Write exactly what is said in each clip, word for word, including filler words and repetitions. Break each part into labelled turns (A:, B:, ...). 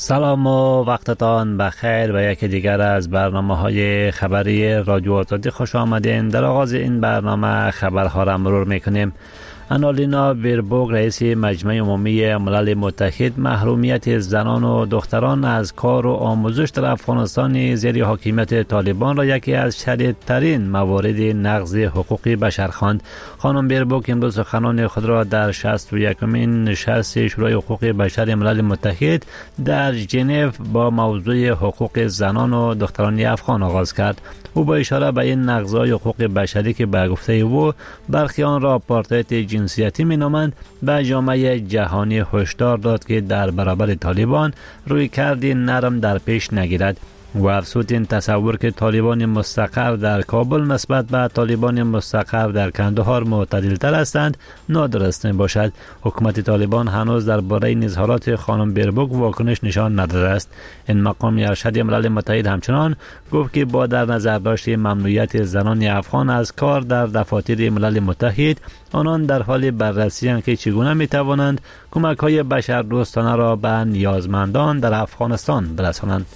A: سلام و وقتتان بخیر و یکی دیگر از برنامه های خبری رادیو آزادی خوش آمدین. در آغاز این برنامه خبرها را مرور میکنیم. آنالینا بیربوک رئیس مجمع عمومی ملل متحد محرومیت زنان و دختران از کار و آموزش در افغانستان زیر حاکمیت طالبان را یکی از شدیدترین موارد نقض حقوق بشر خواند. خانم بیربوک امروز سخنان خود را در شصت و یکمین نشست شورای حقوق بشر ملل متحد در ژنو با موضوع حقوق زنان و دختران افغان آغاز کرد. او با اشاره به این نقض‌های حقوق بشری که به گفته او برخی آن را آپارتاید جنسیتی می‌نامند، به جامعه جهانی هشدار داد که در برابر طالبان روی کردی نرم در پیش نگیرد و افزود این تصور که طالبان مستقر در کابل نسبت به طالبان مستقر در کندهار معتدل‌تر هستند نادرست باشد. حکومت طالبان هنوز درباره اظهارات خانم بیربوک واکنش نشان نداده است. این مقام ارشد ملل متحد همچنان گفت که با در نظر داشت ممنوعیت زنان افغان از کار در دفاتر ملل متحد، آنان در حال بررسی اند که چگونه می توانند کمک‌های بشردوستانه را به نیازمندان در افغانستان برسانند.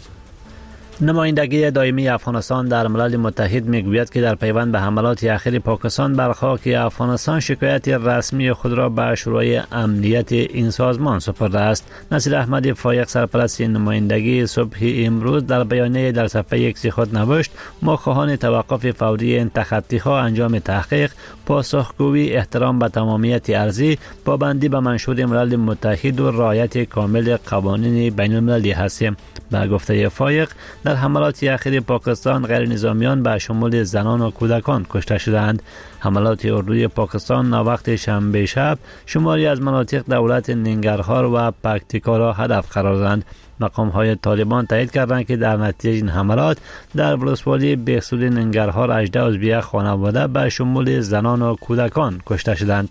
A: نمایندگی دائمی افغانستان در ملل متحد میگوید که در پیوند به حملات اخیر پاکستان بر خاک افغانستان شکایت رسمی خود را به شورای امنیت این سازمان سپرده است. نصیر احمد فایق سرپرست نمایندگی صبح امروز در بیانیه در صفحه ایکس خود نوشت: ما خواهان توقف فوری این تخطی‌ها، انجام تحقیق، پاسخگویی، احترام به تمامیت ارضی، پابندی به منشور ملل متحد و رعایت کامل قوانین بین المللی هستیم. به گفته فایق در حملات اخیر پاکستان غیر نظامیان به شمول زنان و کودکان کشته شدند. حملات اردوی پاکستان وقت شنبه شب شماری از مناطق دولت ننگرهار و پکتیکا را هدف قرار دادند. مقام های طالبان تایید کردند که در نتیجه این حملات در ولسوالی بهسود ننگرهار هجده عضو خانواده به شمول زنان و کودکان کشته شدند.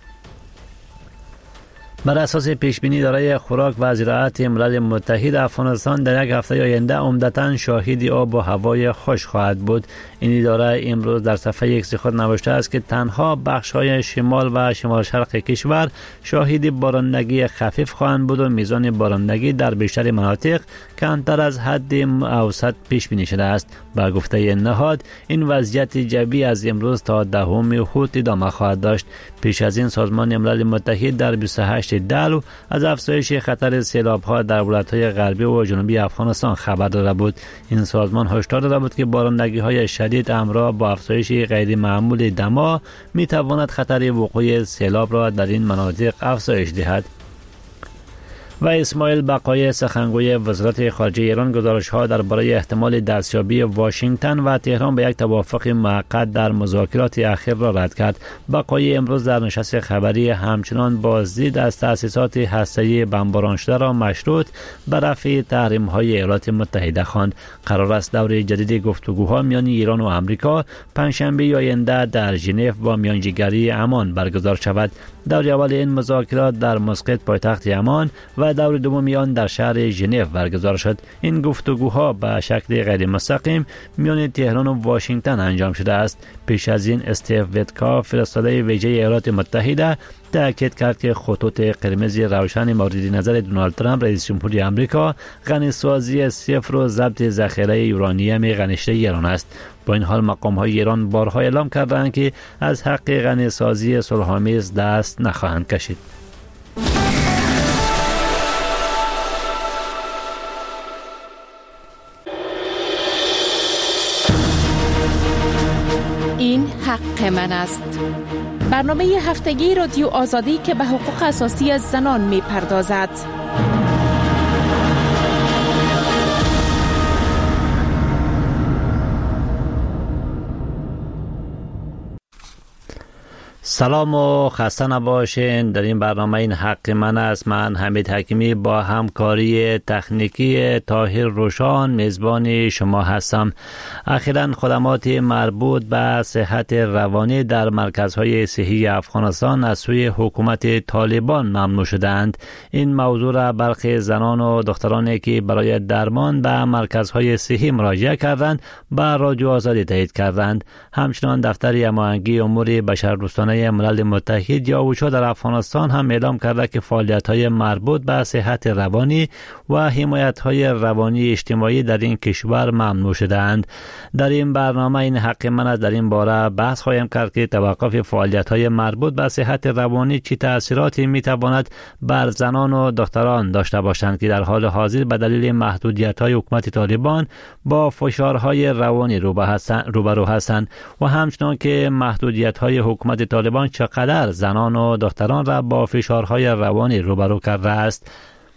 A: بر اساس پیشبینی اداره خوراک و زراعت ملل متحد، افغانستان در یک هفته آینده عمدتاً شاهد آب و هوای خوش خواهد بود. این اداره امروز در صفحه ایکس خود نوشته است که تنها بخش‌های شمال و شمال شرق کشور شاهد بارندگی خفیف خواهند بود و میزان بارندگی در بیشتر مناطق کمتر از حد اوسط پیش بینی شده است. با گفته این نهاد، این وضعیت جوی از امروز تا دهم اوت ادامه خواهد داشت. پیش از این سازمان ملل متحد در بیست و هشت دلو از افزایش خطر سیلاب‌ها در ولایت‌های غربی و جنوبی افغانستان خبر داده بود. این سازمان هشدار داده بود که بارندگی‌های شدید همراه با افزایش غیر معمول دما می‌تواند خطر وقوع سیلاب را در این مناطق افزایش دهد. و اسماعیل بقایی، سخنگوی وزارت خارجه ایران، گزارش‌ها درباره احتمال دستیابی واشنگتن و تهران به یک توافق موقت در مذاکرات اخیر را رد کرد. بقایی امروز در نشست خبری همچنان بازدید از تأسیسات هسته‌ای بمباران شده را مشروط به رفع تحریم‌های ایالات متحده خواند. قرار است دور جدید گفتگوها میان ایران و آمریکا پنجشنبه آینده در ژنو با میانجیگری عمان برگزار شود. دور اول این مذاکرات در مسقط پایتخت عمان و دور دوم آن در شهر ژنو برگزار شد. این گفتگوها به شکل غیر مستقیم میان تهران و واشنگتن انجام شده است. پیش از این استیو ویتکاف، فرستاده ویژه ایالات متحده، تاکید کرد که خطوط قرمز روشن مورد نظر دونالد ترامپ رئیس جمهوری آمریکا غنیسازی صفر و ضبط ذخیره یورانیم غنیشده ایران است. با این حال مقام‌های ایران بارها اعلام کردند که از حق غنیسازی صلح‌آمیز دست نخواهند کشید.
B: این حق من است. برنامه هفتگی رادیو آزادی که به حقوق اساسی از زنان می پردازد.
A: سلام و خسته نباشین. در این برنامه این حق من است. من حمید حکیمی با همکاری تکنیکی طاهر روشان میزبان شما هستم. اخیراً خدمات مربوط به صحت روانی در مرکزهای صحی افغانستان از سوی حکومت طالبان ممنوع شدند. این موضوع را برخی زنان و دخترانی که برای درمان به مرکزهای صحی مراجعه کردند به رادیو آزادی تایید کردند. همچنان دفتر هماهنگی امور بشردوستانه سازمان ملل متحد یا اوچا در افغانستان هم اعلام کرده که فعالیت‌های مربوط به صحت روانی و حمایت‌های روانی اجتماعی در این کشور ممنوع شدند. در این برنامه این حق من است در این باره بحث خواهیم کرد که توقف فعالیت‌های مربوط به صحت روانی چه تأثیراتی می‌تواند بر زنان و دختران داشته باشند که در حال حاضر به دلیل محدودیت‌های حکومت طالبان با فشارهای روانی روبرو هستند و همچنان که محدودیت‌های حکومت طالبان چقدر زنان و دختران را با فشارهای روانی روبرو کرده است.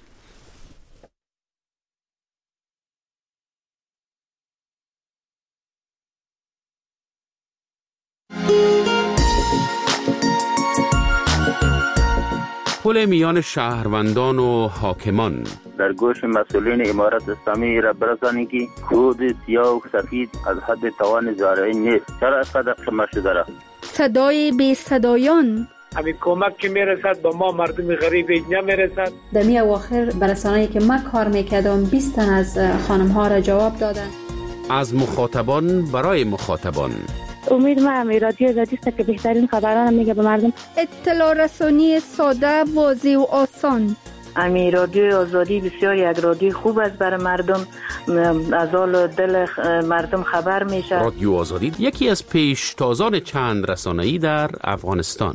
C: پل میان شهروندان و حاکمان
D: در گوش مسئولین امارت اسلامی را برسانی که خود سیاه و سفید از حد توان زارعی نیست. چرا اینقدر خمه شده را؟
E: صدای بی صدایان
F: همین کمک که میرسد با ما مردم غریب نمیرسد.
G: در می اواخر برسانه‌ای که من کار میکردم بیست تن از خانم ها را جواب دادن.
C: از مخاطبان برای مخاطبان.
H: امید ما هم رادیو آزادی است که بهترین خبران میگه به مردم.
E: اطلاع رسانی ساده، واضح و آسان.
I: امی رادیو آزادی بسیار یک رادیو خوب است برای مردم، از حال دل مردم خبر میشه.
C: رادیو آزادی یکی از پیشتازان چند رسانه‌ای در افغانستان.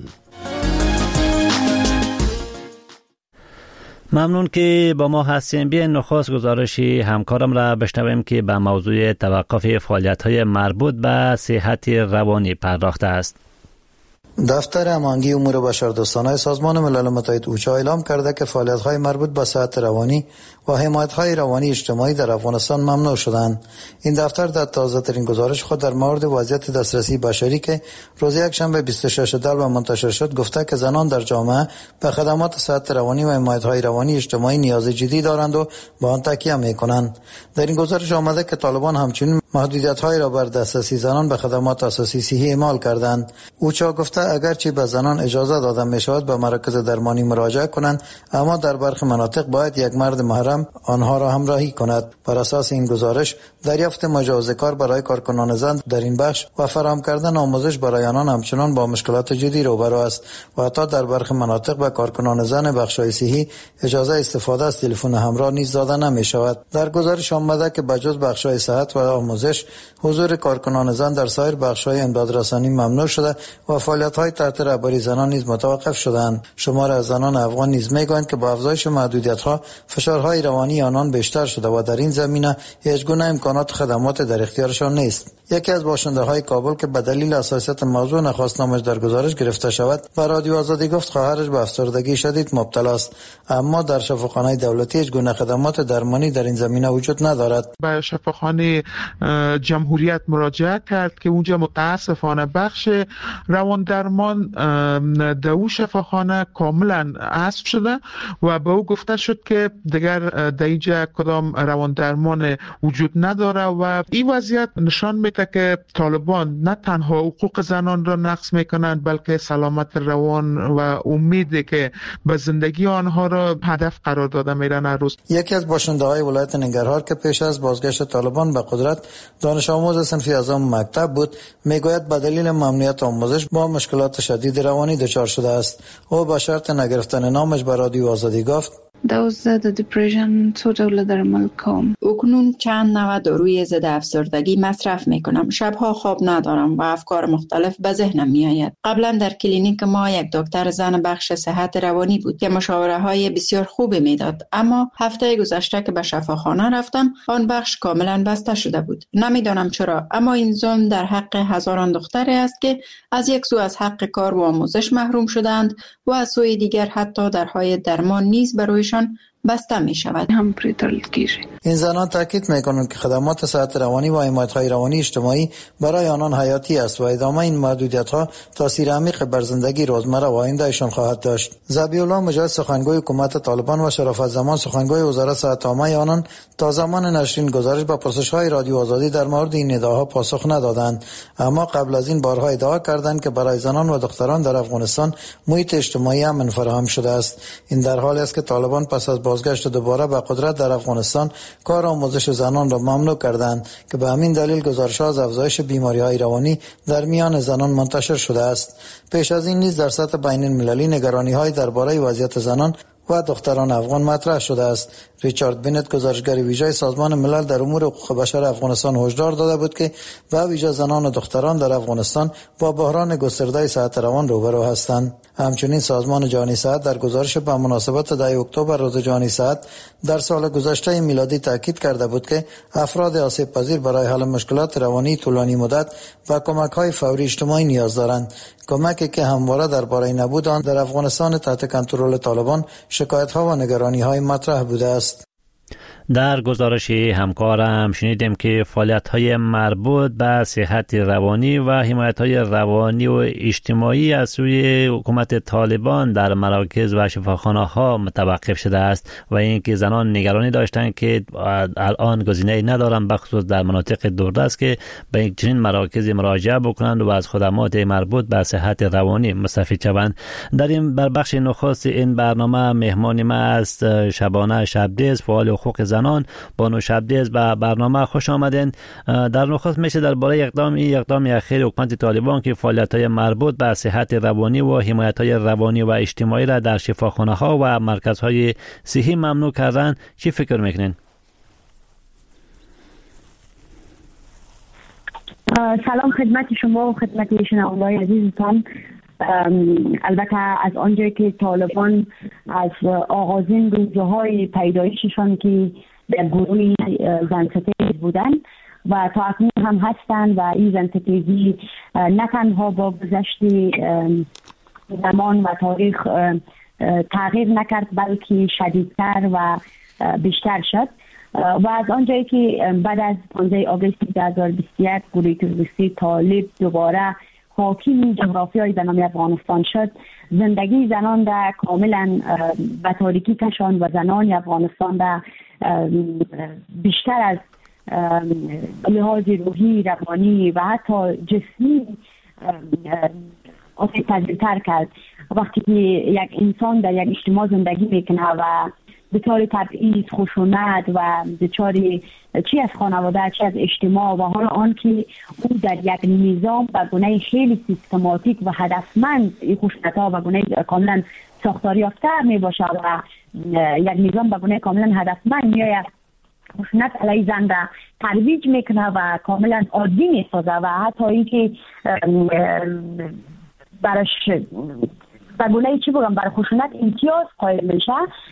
A: ممنون که با ما هستیم. بیاین نخست گزارشی همکارم را بشنویم که به موضوع توقف فعالیت‌های مربوط به صحت روانی پرداخته است.
J: دفتر هماهنگی امور بشردوستانه سازمان ملل متحد اوچا اعلام کرده که فعالیت‌های مربوط به صحت روانی و حمایت‌های روانی اجتماعی در افغانستان ممنوع شدند. این دفتر در تازه‌ترین گزارش خود در مورد وضعیت دسترسی بشری که روز یکشنبه بیست و شش دلو منتشر شد گفته که زنان در جامعه به خدمات صحت روانی و حمایت‌های روانی اجتماعی نیاز جدی دارند و به آن تکیه می‌کنند. در این گزارش آمده که طالبان همچنین محدودیت‌هایی را بر دسترسی زنان به خدمات اساسی صحی اعمال کردند. اوچا گفته اگرچه به زنان اجازه داده می‌شود به مراکز درمانی مراجعه کنند، اما در برخی مناطق باید یک مرد محرم آنها را همراهی کند. بر اساس این گزارش دریافت مجوز کار برای کارکنان زن در این بخش و فراهم کردن آموزش برای آنان همچنان با مشکلات جدی روبرو است و حتی در برخی مناطق به کارکنان زن بخش‌های صحی اجازه استفاده از تلفن همراه نیز داده نمی‌شود. در گزارش آمده که بجز بخش‌های صحت و آموزش حضور کارکنان زن در سایر بخش‌های امدادرسانی ممنوع شده و فعالیت‌های تحت رهبری زنان نیز متوقف شدند. شمار از زنان افغان نیز می‌گویند که با افزایش محدودیت‌ها فشارهای روانی آنان بیشتر شده و در این زمینه هیچ گونه امکانات خدمات در اختیارشان نیست. یکی از باشنده‌های کابل که به دلیل حساسیت موضوع نخواست نامش در گزارش گرفته شود به رادیو آزادی گفت خواهرش به افسردگی شدید مبتلا است، اما در شفاخانه دولتی هیچ گونه خدمات درمانی در این زمینه وجود ندارد.
K: به شفاخانه جمهوریت مراجعه کرد که اونجا متاسفانه بخش روان درمان در اون شفاخانه کاملا حذف شده و به او گفته شد که دیگر در اینجا کدام روان درمان وجود نداره و این وضعیت نشان میده که طالبان نه تنها حقوق زنان را نقض میکنند بلکه سلامت روان و امیدی که به زندگی آنها را هدف قرار داده میرن هر روز.
J: یکی از باشنده‌های ولایت ننگرهار که پیش از بازگشت طالبان به قدرت دانش آموز صنف اعظم مکتب بود میگوید به دلیل ممنوعیت آموزش با مشکلات شدید روانی دچار شده است. او با شرط نگرفتن نامش به رادیو آزادی گفت
L: دوزده دپرشن تو دولت در ملکم.
M: اکنون چند نوع داروی ضد افسردگی مصرف می کنم. شبها خواب ندارم و افکار مختلف به ذهنم می آید. قبلا در کلینیک ما یک دکتر زن بخش صحت روانی بود که مشاوره های بسیار خوبی می داد، اما هفته گذشته که به شفاخانه رفتم آن بخش کاملا بسته شده بود. نمیدانم چرا، اما این ظلم در حق هزاران دختری است که از یک سو از حق کار و آموزش محروم شدند و از سوی دیگر حتی درهای درمان نیز برای بسته می شود.
J: این زنان تاکید می کنند که خدمات صحت روانی و حمایت‌های روانی اجتماعی برای آنان حیاتی است و ادامه این محدودیت‌ها تاثیر عمیق بر زندگی روزمره و آیندهشان خواهد داشت. ذبیح الله مجاهد سخنگوی حکومت طالبان و شرافت زمان سخنگوی وزارت صحت عامه آنان تا زمان نشرین گزارش به پرسش‌های رادیو آزادی در مورد این ادعاها پاسخ ندادند، اما قبل از این بارها ادعا کردند که برای زنان و دختران در افغانستان محیط اجتماعی امن فراهم شده است. این در حالی است که طالبان پس از بازگشت دوباره به قدرت در افغانستان کار آموزش زنان را ممنوع کردند که به همین دلیل گزارش‌ها از افزایش بیماری‌های روانی در میان زنان منتشر شده است. پیش از این نیز در سطح بین المللی نگرانی‌های درباره وضعیت زنان و دختران افغان مطرح شده است. ریچارد بینت، گزارشگر ویژه سازمان ملل در امور حقوق بشر افغانستان، هشدار داده بود که به ویژه زنان و دختران در افغانستان با بحران گسترده صحت روان روبرو هستند. همچنین سازمان جهانی صحت در گزارش به مناسبت ده اکتبر روز جهانی صحت در سال گذشته میلادی تاکید کرده بود که افراد آسیب پذیر برای حل مشکلات روانی طولانی مدت و کمک‌های فوری اجتماعی نیاز دارند. کمکی که همواره درباره نبود آن در افغانستان تحت کنترل طالبان شکایت‌ها و نگرانی‌های مطرح بوده است.
A: در گزارش همکارم شنیدیم که فعالیت‌های مربوط به صحت روانی و حمایت‌های روانی و اجتماعی از سوی حکومت طالبان در مراکز و شفاخانه‌ها متوقف شده است و اینکه زنان نگرانی داشتند که الان گزینه‌ای ندارند، بخصوص در مناطق دوردست، که به این چنین مراکز مراجعه بکنند و از خدمات مربوط به صحت روانی مستفید شوند. در این بر بخش نخست این برنامه مهمان ما است شبانه شبدیز، فعال حقوق زنان. بانو شبدیز به برنامه خوش آمدین. در نخست میشه درباره اقدام این اقدام اخیر حکومت طالبان که فعالیت‌های مربوط به صحت روانی و حمایت‌های روانی و اجتماعی را در شفاخانه‌ها و مرکزهای صحی ممنوع کردن، چی فکر میکنین؟
H: سلام خدمت شما و خدمت شنوندگان عزیزتان. البته از آنجایی که طالبان از آغازین روزهای پیدایششان که در گروه زن ستیز بودن و تا اکنون هم هستند و این زن ستیزی نه تنها با گذشت زمان و تاریخ تغییر نکرد بلکه شدیدتر و بیشتر شد و از آنجایی که بعد از پانزده آگوست دو هزار و بیست و یک گروه تروریستی طالب دوباره حاکم جغرافیای به نام افغانستان شد، زندگی زنان در کاملا به تاریکی کشان و زنان افغانستان در بیشتر از لحاظ روحی، روانی و حتی جسمی آسیب پذیرتر کرد. وقتی که یک انسان در یک اجتماع زندگی میکنه و دچار تبعیض، خشونت و دچار چی از خانواده چی از اجتماع و حالا آن که او در یک نظام به گونه خیلی سیستماتیک و هدفمند این خشونت‌ها و گونه کاملا ساختاری یافته می باشه و یک نظام به گونه کاملا هدفمند میآید خشونت علیه زن را ترویج میکنه و کاملا عادی میسازه و حتی اینکه برش و گونه چی بگم برای خشونت امتیاز قائل میشه.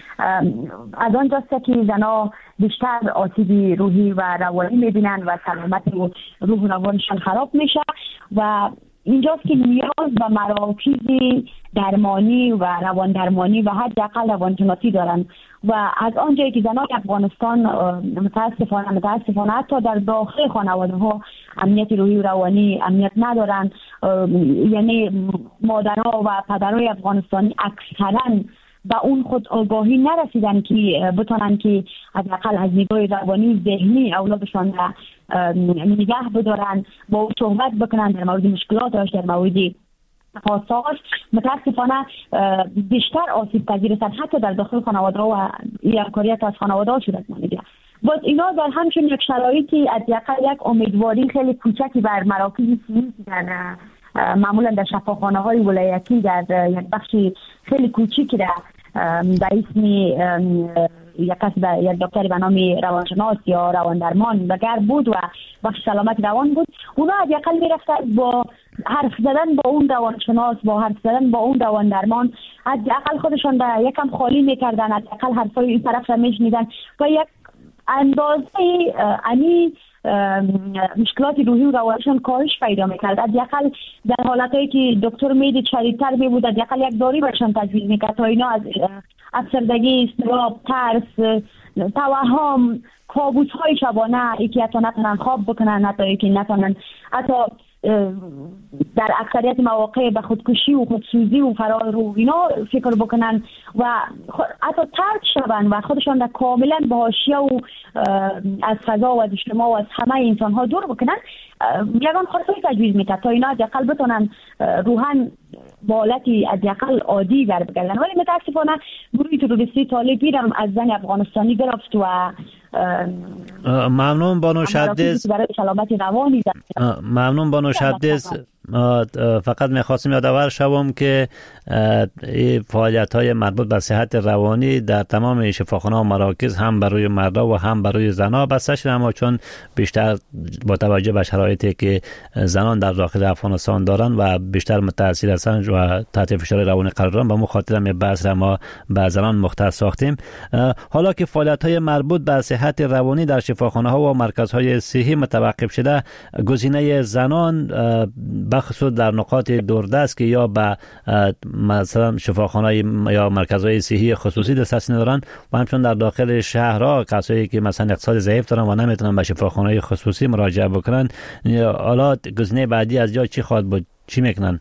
H: از آنجاست که زنها بیشتر آسیب روحی و روانی میبینن و سلامت روح و روانشان خراب میشه و اینجاست که نیاز به مراکز درمانی و روان درمانی و حداقل روانشناسی دارن و از آنجایی که زنان افغانستان متاسفانه متاسفانه حتی در داخل خانواده ها امنیت روحی و روانی امنیت ندارن، یعنی مادرها و پدرهای افغانستانی اکثرا به اون خود آگاهی نرسیدن که بتونن که حداقل از نگاه روانی ذهنی اولادشان را نگه بدارن، با او صحبت بکنن در مورد مشکلاتش، در مورد خواستهاش. متاسفانه بیشتر آسیب پذیر هستند حتی در داخل خانواده و همکاریت از خانواده ها صورت میگیره. باز اینا در همچین یک شرایطی حداقل یک امیدواری خیلی کوچکی بر مراکز صحی در معمولا در شفاخانه های ولایتی در یک بخش خیلی کوچیکی در به اسم یک کس یک دکتری به نام روانشناس یا روان درمان بگر بود و بخش سلامت روان بود، اونا حداقل میرفتن با حرف زدن با اون روانشناس، با حرف زدن با اون روان درمان حداقل خودشان در یکم خالی میکردن، حداقل حرفای این طرف را میشنیدن و یک اندازه انی مشکلات روحی و روانشان کاهش پیدا میکرد. حداقل در حالتایی که دکتر میدید شدیدتر میبود حداقل یک داروی برشان تجویز میکرد تا اینا از افسردگی، اضطراب، ترس، توهم، کابوس های شبانه ای که حتی نتونن خواب بکنن، حتی ای که نتونن حتی در اکثریت مواقع به خودکشی و خودسوزی و فرار رو اینا فکر بکنن و حتی ترک شون و خودشان در کاملا به حاشیه و از فضا و از اجتماع و از همه انسان ها دور بکنن، یگان خاصی تجویز میکرد تا اینا حداقل بتونن روحاً با حالتی حداقل عادی در بگردن. ولی متاسفانه گروه تروریستی طالبی هم از زن افغانستانی گرفت و
A: ممنون بانو شبدیز.
H: برای سلامت روانی
A: ممنون بانو شبدیز. فقط میخواستم یادآور شوم که فعالیت های مربوط به صحت روانی در تمام شفاخانه و مراکز هم برای مردا و هم برای زنها بسته شده، اما چون بیشتر با توجه به شرایطی که زنان در داخل افغانستان دارن و بیشتر متاثر هستند و تحت فشار روانی قرار دارن، به مخاطر می بحث را ما به زنان مختص ساختیم. حالا که فعالیت های مربوط به صحت روانی در شفاخانه ها و مرکزهای صحی متوقف شده، گزینه زنان بخصوص در نقاط دوردست که یا به مثلا شفاخانه یا مرکزهای صحی خصوصی دسترسی ندارن و همچنین در داخل شهرها کسایی که مثلا اقتصاد ضعیف دارن و نمیتونن به شفاخانه خصوصی مراجعه بکنن، حالا گزینه بعدی از جا چی خواهد بود؟ چی میکنن؟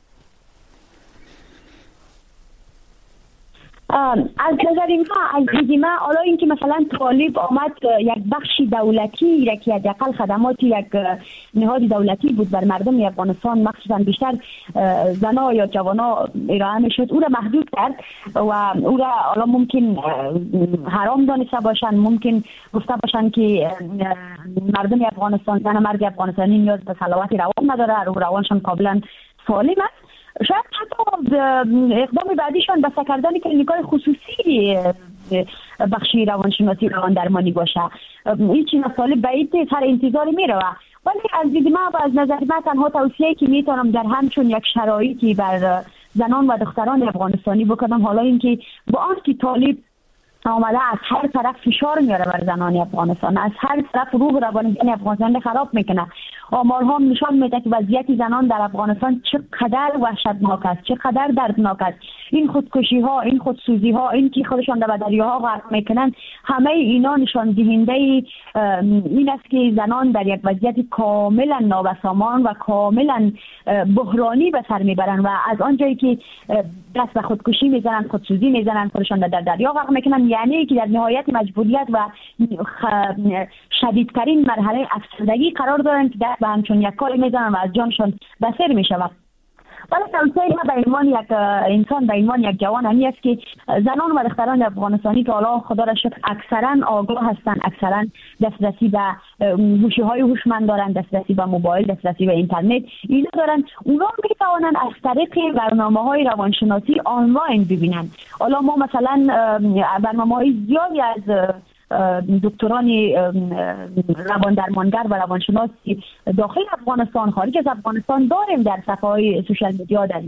H: از نظر ما از دید ما حالا اینکه مثلا طالب آمد یک بخش دولتی را که حداقل خدمات یک نهاد دولتی بود بر مردم افغانستان مخصوصا بیشتر زنا یا جوانا ارائه میشد، او را محدود کرد و او را حالا ممکن حرام دانسته باشند، ممکن گفته باشند که مردم افغانستان، زن مرد افغانستانی نیاز به صلوات روان نداره، رو روانشان کاملا سالم است. شاید حتی اقدام بعدیشان بسته کردن کلینیک‌های خصوصی بخشی روانشناسی روان درمانی باشه. این چیز طالب بعید نیست، هر انتظاری میره. ولی از دید ما و از نظر ما تنها توصیه‌ای که میتونم در همچون یک شرایطی بر زنان و دختران افغانستانی بکنم، حالا اینکه با آن که طالب آمده از هر طرف فشار میاره بر زنان افغانستان، از هر طرف روح روانی افغانستان خراب میکنه. آمارها نشان میده که وضعیت زنان در افغانستان چقدر وحشتناک است، چقدر دردناک است. این خودکشی ها، این خودسوزی ها، این که خودشان در دریاها غرق میکنن، همه اینا نشان دهنده این است که زنان در یک وضعیت کاملا نابسامان و کاملا بحرانی به سر میبرن و از آنجایی که دست به خودکشی میزنن، خودسوزی میزنن، خودشان در دریا غرق میکنن، یعنی که در نهایت مجبوریت و شدیدترین مرحله افسردگی قرار دارن که دست به همچون یک کاری میزنن و از جانشان بسیر میشود. ولی توصیه ما به عنوان یک انسان، به عنوان یک جوان همی است که زنان و دختران افغانستانی که حالا خدا را شکر اکثرا آگاه هستند، اکثرا دسترسی به گوشی های هوشمند دارند، دسترسی به موبایل، دسترسی به اینترنت اینا دارن، اونا می توانند از طریق برنامه‌های روانشناسی آنلاین ببینند. حالا ما مثلا برنامه‌های زیادی از دکتران روان درمانگر و روانشناسی داخل افغانستان، خارج از افغانستان داریم در صفحه‌های سوشال میدیا، در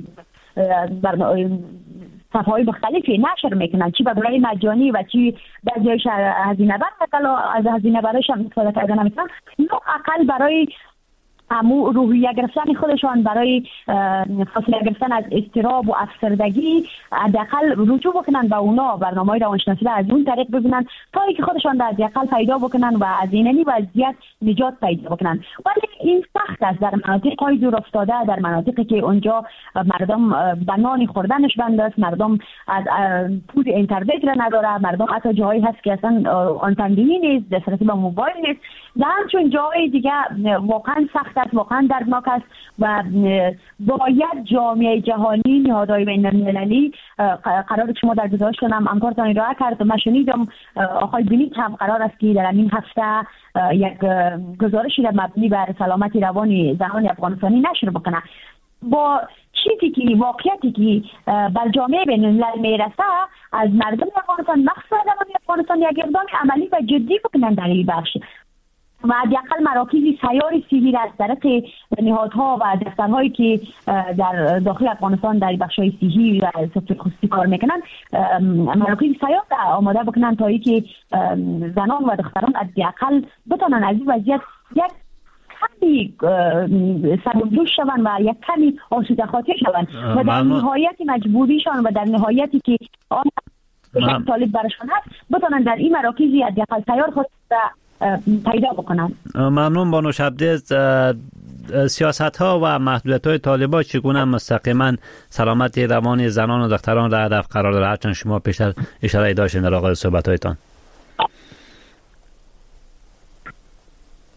H: صفحه‌های مختلفی نشر میکنن، چی به برای مجانی و چی بعضیش هزینه بر، مثلا از هزینه برایش هم استفاده کردن میکنن. اینا اقل برای همو روحیه گرفتن خودشان، برای فاصله گرفتن از اضطراب و افسردگی حداقل رجوع بکنن و اونا برنامه‌های روانشناسی را از اون طریق ببینن تا اینکه خودشان را حداقل پیدا بکنن و از اینمی وضعیت نجات پیدا بکنن. ولی این سخت است در مناطق‌های دور افتاده، در مناطقی که اونجا مردم به نان خوردنش بند است، مردم از پول اینترنت را نداره، مردم حتی جایی هست که اصلا آنتندینی نیست، دسترسی به موبایل نیست. نه چون جای دیگه واقعا سخت است، واقعا دردناک است و باید جامعه جهانی، نهادهای بین‌المللی، قرار که شما در گزارش کنم امکارتان ارائه کرد، من شنیدم آقای بلیت هم قرار است که در این هفته یک گزارشی را مبنی بر سلامت روانی زنان افغانستانی نشر بکنه. با چیزی که واقعیتی که بر جامعه بین‌الملل میرسه، از مردم افغانستان مخصوصا زنان افغانستان یک اقدام عملی و جدی بکنن در این بخش و حداقل مراکزی سیار صحی را از طریق نهادها و دفترهایی که در داخل افغانستان در بخش‌های صحی و سکتور خصوصی کار میکنن، مراکزی سیار آماده بکنن تا اینکه زنان و دختران حداقل بتونن از این وضعیت یک کمی سبک‌دوش شوند و یک کمی آسوده خاطر شوند و در نهایت مجبوریشان و در نهایتی که آن طالب برشان هست بتونن در این مراکزی حداقل سیار خود پیدا بکنن.
A: ممنون بانو شبدیز. سیاست ها و محدودیت های طالبان چگونه مستقیما سلامت روان زنان و دختران را هدف قرار دارد؟ هرچند شما پیشتر اشاره داشتین در آغاز صحبت هایتان.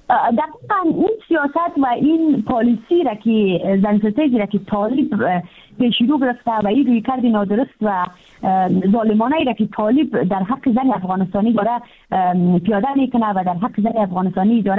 H: دقیقا این سیاست و این پالیسی را که زنستیجی را که طالب پیش رو گرفته و این روی کردی نادرست و ظالمانه را که طالب در حق زن افغانستانی داره پیاده میکنه و در حق زن افغانستانی داره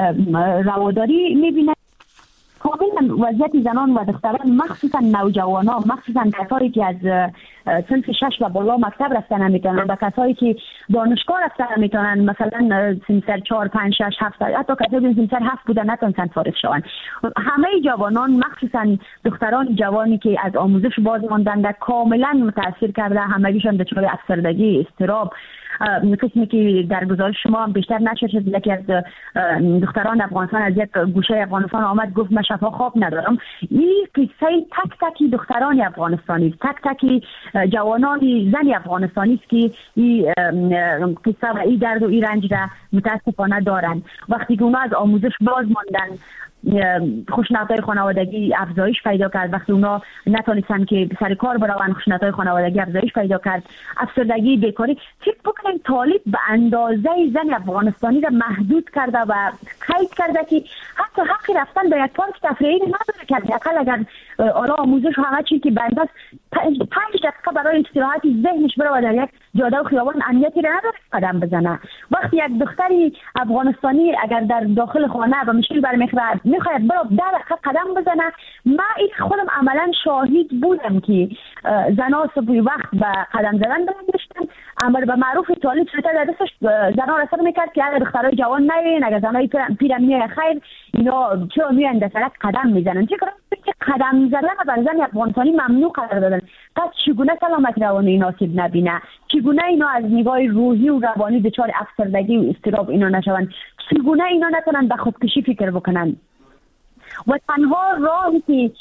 H: رواداری میبینه، کاملا وضعیت زنان و دختران مخصوصا نوجوانان، مخصوصا کسایی که از سنف شش و بالا مکتب رفتن نمیتونن و کسایی که دانشگاه رفتن نمیتونن، مثلا سنفر چهار پنج شش هفت، حتی کسایی که سنفر هفت بودن نتونن فارغ شوند. همه جوانان مخصوصا دختران جوانی که از آموزش باز ماندن کاملا متاثر کرده، همگیشان دچار افسردگی، اضطراب، قسمی که در گزارش شما هم بیشتر نشر شد. یکی از دختران افغانستان از یک گوشه افغانستان آمد گفت من شبها خواب ندارم. این قصه تک تکی دختران افغانستانی، تک تکی جوانان زن افغانستانی است که این قصه و این درد و این رنج را متاسفانه دارند. وقتی که اونا از آموزش باز ماندن، خشونت‌های خانوادگی افزایش پیدا کرد. وقتی اونا نتونستن که سر کار برون، خشونت‌های خانوادگی افزایش پیدا کرد، افسردگی، بیکاری. فکر بکنید طالب به اندازه زن افغانستانی را محدود کرده و قید کرده که حتی حق رفتن به یک پارک تفریحی نداره که حداقل اگر حالا آموزش و همه چیزی که بنده است پنج دقیقه برای استراحت ذهنش بره و در یک جاده و خیابان امنیتی را نداره قدم بزنه. وقتی یک دختری افغانستانی اگر در داخل خانه و مشکل برمیخوره میخواید برای ده دقیقه قدم بزنه، من این خودم عملا شاهد بودم که زنا صبح وقت به قدم زدن برگشتن. امر به معروف طالب شده در دستش زنا را سر میکرد که اگر دخترای جوان نرین، اگر زنای پیرم میای خیر، اینا چرا میان در سرک قدم میزنن؟ چه که قدم زدن بر زن افغانستانی ممنوع قرار دادن. پس چگونه سلامت روانی ناسب نبینه؟ چگونه اینا از نگاه روحی و روانی دچار افسردگی و اضطراب اینا نشوند؟ چگونه اینا نتونن به خودکشی فکر بکنن؟ و تنها راهی که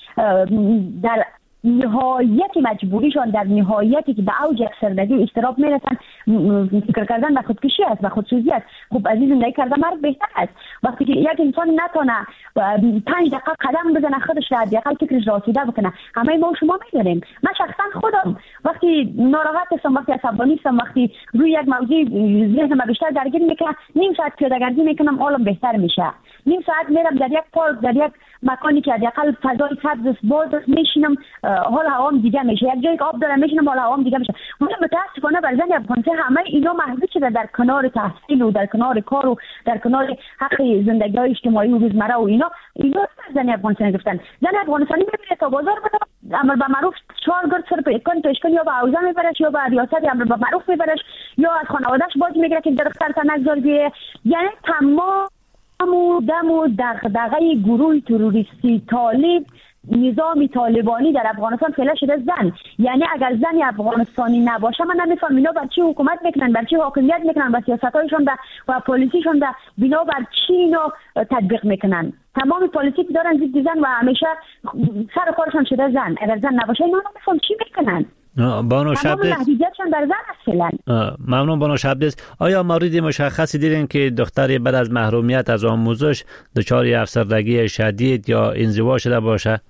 H: در نهایت مجبوریشان، در نهایتی که به اوج افسردگی و اضطراب میرسن، فکر کردن به خودکشی است، به خودسوزی است. خب عزیز، زندگی کردن مرد بهتر است. وقتی که یک انسان نتونه پنج دقیقه قدم بزنه، خودش را حداقل فکرش را آسوده بکنه. همه ما و شما میدونیم. من شخصا خودم وقتی ناراحت هستم، وقتی عصبانی هستم، وقتی روی یک موضوع ذهنم بیشتر درگیر میکنه، نیم ساعت پیاده‌گردی میکنم، حالم بهتر میشه. نیم ساعت میرم در یک پارک، در یک مکانی که حداقل فضای سبز باز میشینم، حال هوام دیگه میشه. یک جایی که آب دارم میشینم، حال هوام دیگه میشه. ولی متاسفانه بر زن افغانستان همه اینا محدود شده در کنار تحصیل و در کنار کار و در کنار حق زندگی اجتماعی و روزمره و اینا اینا زن افغانستانی گفتن. زن افغانستانی میبره تا بازار بده، امر به معروف چهار گرد سر پیکان پیشکن یا به حوزه میبرش یا به ریاست امر به معروف میبرش یا از خانواده‌اش باز میگیره که درختر تا نگذار بیه. یعنی تمام و دم و دغدغه گروه تروریستی طالب، نظام طالبانی در افغانستان فعلا شده زن. یعنی اگر زن افغانستانی نباشه، من نمیفهم اینا بر چی حکومت میکنن، بر چی حاکمیت میکنن و سیاستایشون ده و پالیسیشون ده بنا بر چی اینا تطبیق میکنن. تمام پالیسی که دارن ضد زن و همیشه سر کارشون شده زن. اگر زن نباشه اینا نمیفهم چی میکنن.
A: بانو شبدیز،
H: در زن است فعلا.
A: ممنون بانو شبدیز. آیا موردی مشخصی دیدین که دختری بعد از محرومیت از آموزش دچار افسردگی شدید یا انزوا شده باشه؟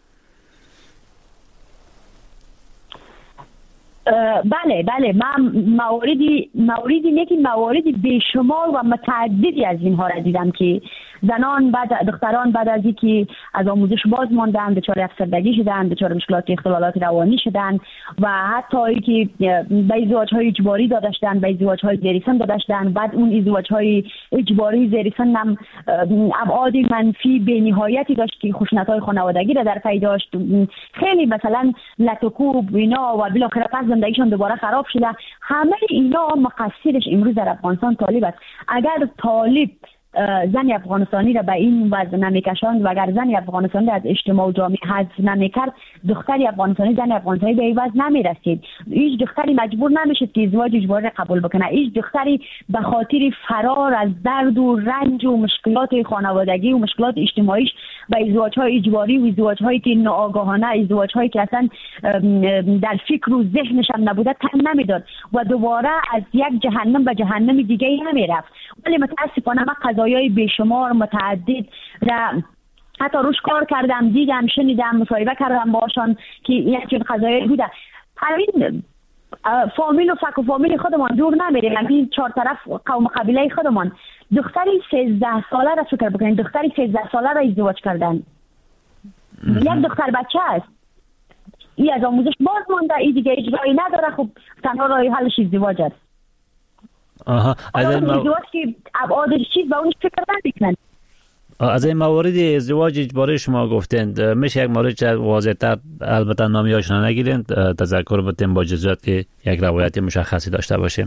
H: بله بله، من مواردی مواردی نه که مواردی بیشمار و متعددی از اینها را دیدم که زنان بعد دختران بعد از اینکه از آموزش باز ماندن دچار افسردگی شدن، دچار مشکلات اختلالات روانی شدن و حتی اینکه به ازدواج‌های اجباری دادشتن، به ازدواج‌های زیرسن دادشتن. بعد اون ازدواج‌های اجباری زیرسن هم ابعاد منفی بی‌نهایتی داشت که خشونت‌های خانوادگی را در پی داشت. خیلی مثلا لطکوب اینا و بالاخره پس زندگیشون دوباره خراب شده. همه اینا مقصرش امروز در افغانستان طالب است. اگر طالب زن افغانستانی را به این وضع نمیکشاند و اگر زن افغانستانی را از اجتماع و جامعه حذف نمیکرد، دختری افغانستانی زن افغانستانی به این وضع نمیرسید. هیچ دختری مجبور نمیشد که ازدواج اجباری قبول بکنه. هیچ دختری به خاطر فرار از درد و رنج و مشکلات خانوادگی و مشکلات اجتماعیش به ازدواج‌های اجباری و ازدواج‌هایی که ناآگاهانه، ازدواج‌هایی که اصلا در فکر و ذهنش هم نبوده تن نمیداد و دوباره از یک جهنم به جهنم دیگه نمیرفت. ولی متاسفانه ما قضایای بیشمار متعدد را حتی روش کار کردم، دیدم، شنیدم، مصاحبه کردم باشان که یک چنین قضایی بوده. همین فامیل و فک و فامیل خودمان دور نمیریم، همین چهار طرف قوم قبیله خودمان. دختری سیزده ساله را فکر بکنید، دختری سیزده ساله را ازدواج کردن. یک دختر بچه است، این از آموزش باز مانده، این دیگه اجرایی نداره. خب تنها راه حلش ازدواج است.
A: آها، از این مو...
H: ازدواج که ابعادش چیز با اونش فکر نمیکنن.
A: از این موارد ازدواج اجباری شما گفتند، میشه یک مورد واضح تر البته نامی هاشون نگیرین تذکر بتیم با جزئیات که یک روایت مشخصی داشته باشه؟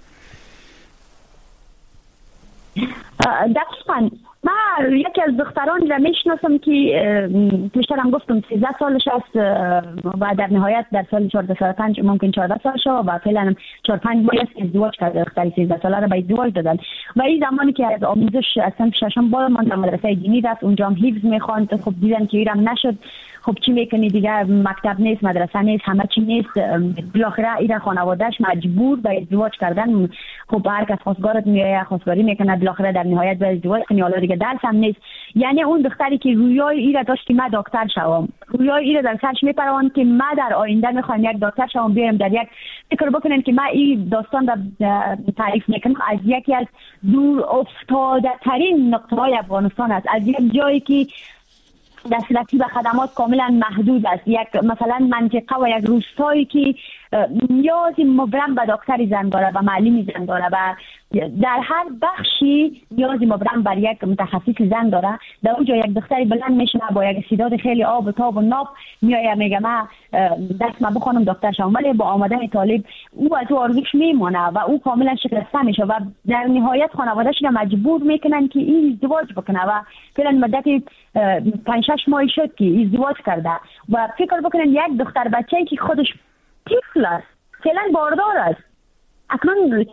H: دقیقاً من یکی از دختران را میشناسم که پیشترم گفتم سیزده سالش است و در نهایت در سال چهارده سال پنج ممکن چهارده سالش و فعلا چهار پنج ماه است ازدواج کرده. دختری سیزده ساله را به ازدواج دادن و این زمانی که از آموزش از صنف ششم بالا ماند، در مدرسه دینی رفت، اونجا هم حفظ میخواند. خب دیدن که ایرم نشد، خب چی میکنی دیگه، مکتب نیست، مدرسه نیست، همه چی نیست. بالاخره ایران خانواده‌اش مجبور به ازدواج کردن. خب هر کس خواستگارت میایه، خواستگاری میکنه، بالاخره در نهایت به ازدواج کنی. حالا دیگه درس هم نیست. یعنی اون دختری که رویای ایران داشت که من دکتر شوم، رویای ایران در سرش میپرون که من در آینده میخوام یک دکتر شوم، بیارم در یک فکر بکنن که من این داستان را تعریف میکنم از یکی از دور افتاده ترین نقطه های افغانستان است، از یک جایی که دسترسی به خدمات کاملا محدود است، یک مثلا منطقه و یک روستایی که نیاز مبرم به دکتری زن داره، به معلمی زن داره، و در هر بخشی نیاز مبرم بر یک متخصص زن داره. در اونجا یک دختری بلند میشه با یک استعداد خیلی آب و تاب و ناب میایه میگه من دست من بخونم دکتر شوم، ولی با آمدن طالب او از او آرزوش میمونه و او کاملا شکسته میشه و در نهایت خانواده‌اش را مجبور میکنن که این ازدواج بکنه و فعلا مدت پنج شش ماه شد که ازدواج کرده و فکر بکنن یک دختر بچه‌ای که خودش طفل است، فعلا باردار است. اکنون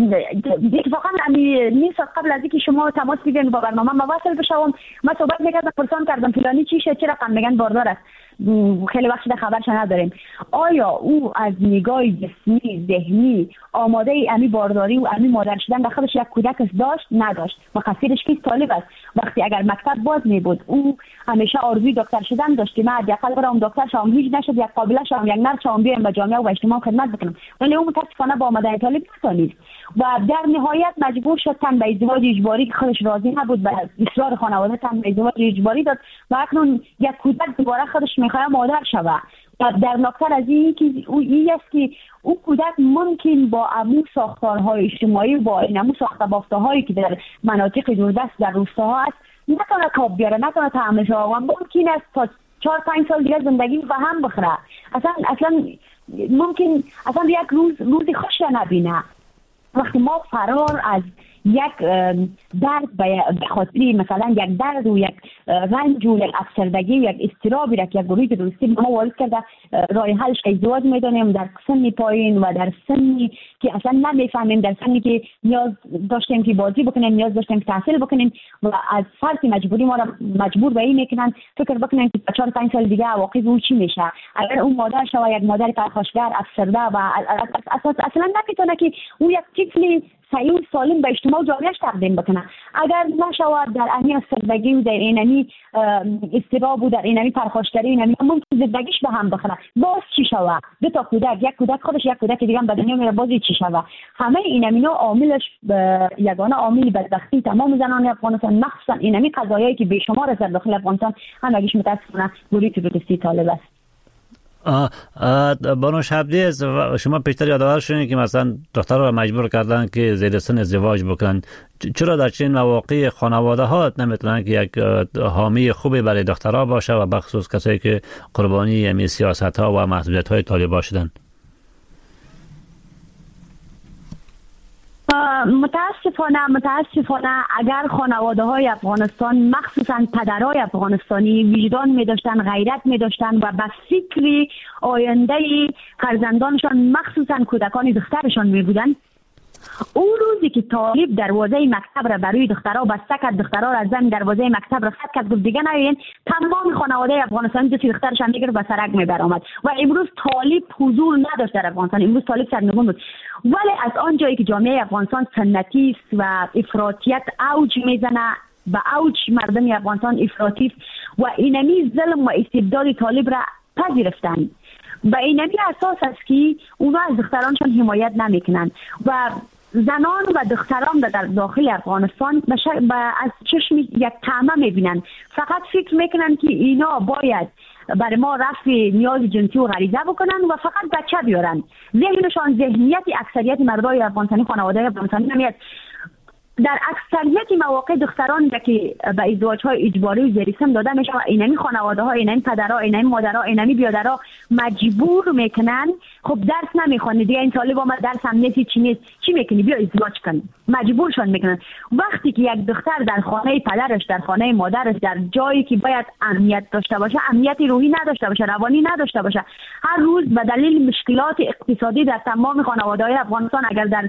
H: اتفاقا نیم ساعت قبل از اینکه شما تماس بگیرید با برنامه ما وصل بشم، من صحبت میکردم، پرسان کردم فلانی چی شد، چه رقم میگن باردار است، خیلی وقت ده خبرش نداریم. آیا او از نگاه جسمی ذهنی آماده ای امی بارداری و امی مادر شدن در خودش یک کودک داشت؟ نداشت. و قصیرش که طالب است، وقتی اگر مکتب باز می بود او همیشه آرزوی دکتر شدن داشت که من حداقل برام دکتر شوم، هیچ نشد یک قابله شوم، یک نرد شوم، بیام به جامعه و اجتماع خدمت بکنم، ولی اون متاسفانه با آمدن طالب نتونید و در نهایت مجبور شد تن به ازدواج اجباری که خودش راضی نبود، به اصرار خانواده تن به ازدواج اجباری داد و اکنون یک کودک دوباره خودش میخواد مادر شود. و در نکته از این که او این است که او کودک ممکن با امو ساختارهای اجتماعی و با این امو ساخته بافته‌هایی که در مناطق دوردست در روستاها است نتونه کاب بیاره، نتونه تعامل شود و ممکن است تا چهار پنج سال دیگه زندگی و هم بخره. اصلا اصلا ممکن اصلا یک روز روزی خوش نبینه. وقتی ما فرار از یک درد به خاطری مثلا یک درد و یک رنج و یک افسردگی و یک اضطرابی را که یک گروهی درستی ما وارد کرده راه حلش ازدواج میدونیم در سنی پایین و در سنی که اصلا نمیفهمیم، در سنی که نیاز داشتیم که بازی بکنیم، نیاز داشتیم که تحصیل بکنیم و از فرض مجبوری ما را مجبور به این میکنن فکر بکنن که چهار پنج سال دیگه عواقب اون چی میشه. اگر اون مادر شوه یک مادر پرخاشگر افسرده و اصلا نمیتونه که اون یک طفل صحیح و سالم به اجتماع و جامعهش تقدیم بکنه. اگر نشود در اینی افسردگی و در اینی اضطراب و در اینی پرخاشگری اینی ممکن زندگیش به هم بخوره، باز چی شود؟ دو تا کودک، یک کودک خودش یک کودک دیگه هم به دنیا میره، باز چی شود؟ همه اینمینا عاملش یگانه عامل بدبختی تمام زنان افغانستان، مخصوصا اینمی قضایایی که بیشمار در داخل افغانستان همگیش متاسفانه گروهی پروتستی طالب است.
A: بانو شبدی، شما پیشتر یادآور شدین که مثلا دخترها را مجبور کردن که زیر سن ازدواج بکنن. چرا در چنین مواقع خانواده ها نمیتونن که یک حامی خوبی برای دخترها باشه و بخصوص کسایی که قربانی امی سیاست ها و محدودیت های طالبان شدن؟
H: متاسفانه متاسفانه اگر خانواده های افغانستان مخصوصا پدرای افغانستانی وجدان می داشتن، غیرت می داشتن و به فکر آینده فرزندانشان مخصوصا کودکان دخترشان می بودن، اون روزی که طالب دروازه مکتب را برای دخترها بسته کرد، دخترها را از زمین دروازه مکتب را فتح کرد، گفت دیگه نیاین، تمام خانواده افغانستانی دست دخترشان میگرفت و سرک میبرآمد و امروز طالب حضور نداشت در افغانستان. امروز طالب سرنگون بود، ولی از آن جایی که جامعه افغانستان سنتی است و افراطیت اوج میزنه، به اوج مردم افغانستان افراطی و اینمی ظلم و استبداد طالب را پذیرفتند به اینمی اساس است که اونا از دخترانشان حمایت نمیکنن و زنان و دختران در داخل افغانستان از چشم یک طعمه میبینن، فقط فکر میکنن که اینا باید برای ما رفع نیاز جنسی و غریزه بکنن و فقط بچه بیارن. ذهنشان ذهنیت اکثریت مردای افغانستانی، خانواده افغانستانی نمیاد. در اکثریت مواقع دختران که به ازدواج‌های اجباری و زیرسم داده میشه و اینمی خانواده‌ها، اینمی پدرها، اینمی مادرها، اینمی بیادرها مجبور میکنن. خب درس نمیخونه دیگه، این طالب آمد درس هم نیست، چی نیست، چی میکنی؟ بیا ازدواج کن. مجبورشون میکنن. وقتی که یک دختر در خانه پدرش، در خانه مادرش، در جایی که باید امنیت داشته باشه، امنیت روحی نداشته باشه، روانی نداشته باشه، هر روز به دلیل مشکلات اقتصادی در تمام خانواده‌های افغانستان اگر در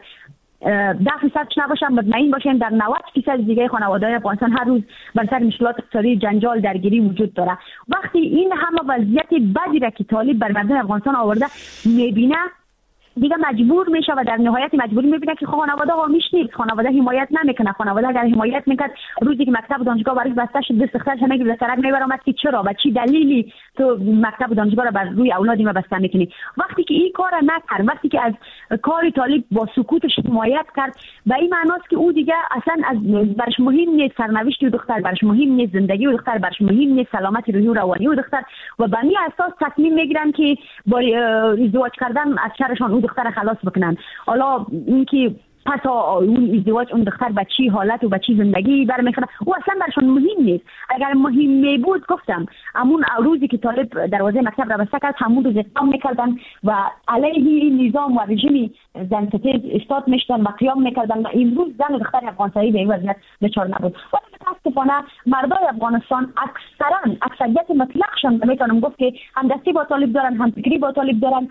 H: ده فیصد نباشن، مطمئن باشین در نود فیصد دیگه خانواده افغانستان هر روز بر سر مشکلات اقتصادی، جنجال، درگیری وجود داره. وقتی این همه وضعیت بدی را که طالب بر مردم افغانستان آورده میبینه، دیگه مجبور میشه و در نهایت مجبور میبینه که خانواده هامیش نیست، خانواده حمایت نمیکنه. خانواده اگر حمایت میکرد روزی که مکتب و دانشگاه برای بسته شد دست دخترش همه به سرک میبرامد که چرا و چی دلیلی تو مکتب و دانشگاه را بر روی اولادی ما بسته میکنی. وقتی که این کار نکرد، وقتی که از کار طالب با سکوتش حمایت کرد، به این معناست که او دیگه اصلا از برش مهم نیست سرنوشت دختر، برش مهم نیست زندگی دختر، برش مهم نیست سلامت روحی و روانی دختر و به این اساس تصمیم میگیرن که با ازدواج کردن از شرشان دختر خلاص بکنن. حالا اینکه پس اون ازدواج اون دختر به چی حالت و به چی زندگی برمیخوره او اصلا برشون مهم نیست. اگر مهم می بود گفتم همون روزی که طالب دروازه مکتب را بسته کرد همون روز اقدام میکردن و علیه نظام و رژیم زن ستیز استاد میشدن و قیام میکردن و امروز زن و دختر افغانستانی به این وضعیت دچار نبود. و متاسفانه مردای افغانستان اکثرا اکثریت مطلقشان میتونم گفت که همدستی با طالب دارن، هم فکری با طالب دارن.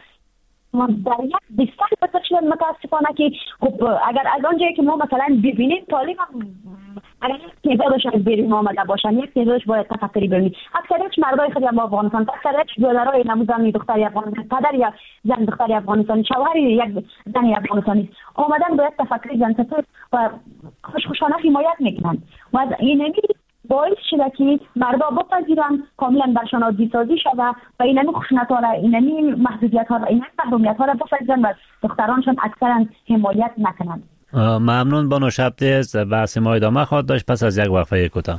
H: در یک بستر بسر شدن متاسفانه که خب اگر از آنجایی که ما مثلا ببینیم طالب هم اگر یک تعدادش از بیرون آمده باشن، یک تعدادش باید تفکری ببینیم. اکثریتش مردای خیلی هم افغانستان، اکثریتش دولارای نموزن دختری افغانستان، پدر یا زن دختری افغانستانی، شوهر یک زن افغانستانی آمدن باید تفکری زن ستیز و خوشخوشانه حمایت میکنن و از اینمی باعث شده که مردا بپذیرن کاملا برشان عادی سازی شده و اینمی خشونت ها را، اینمی محدودیت ها را، اینمی محرومیت ها را بپذیرن و دخترانشان اکثرا حمایت نکنند.
A: ممنون بانو شبتیز. بحث ما ادامه خواهد داشت پس از یک وقفه کوتاه.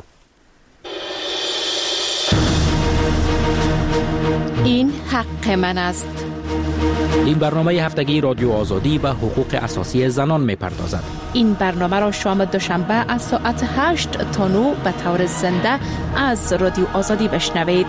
B: این حق من است.
N: این برنامه هفتگی رادیو آزادی و حقوق اساسی زنان می‌پردازد.
B: این برنامه را شام دوشنبه از ساعت هشت تا نه به طور زنده از رادیو آزادی بشنوید.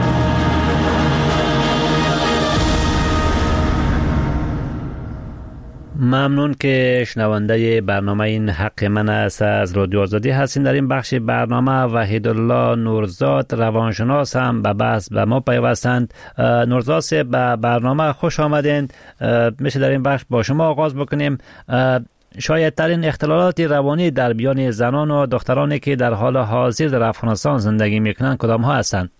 A: ممنون که شنونده برنامه این حق من است از رادیو آزادی هستین. در این بخش برنامه وحیدالله نورزاد روانشناس هم به بحث به ما پیوستند. نورزاد به برنامه خوش آمدین. میشه در این بخش با شما آغاز بکنیم. شاید ترین اختلالات روانی در میان زنان و دخترانی که در حال حاضر در افغانستان زندگی میکنند کدام ها هستند؟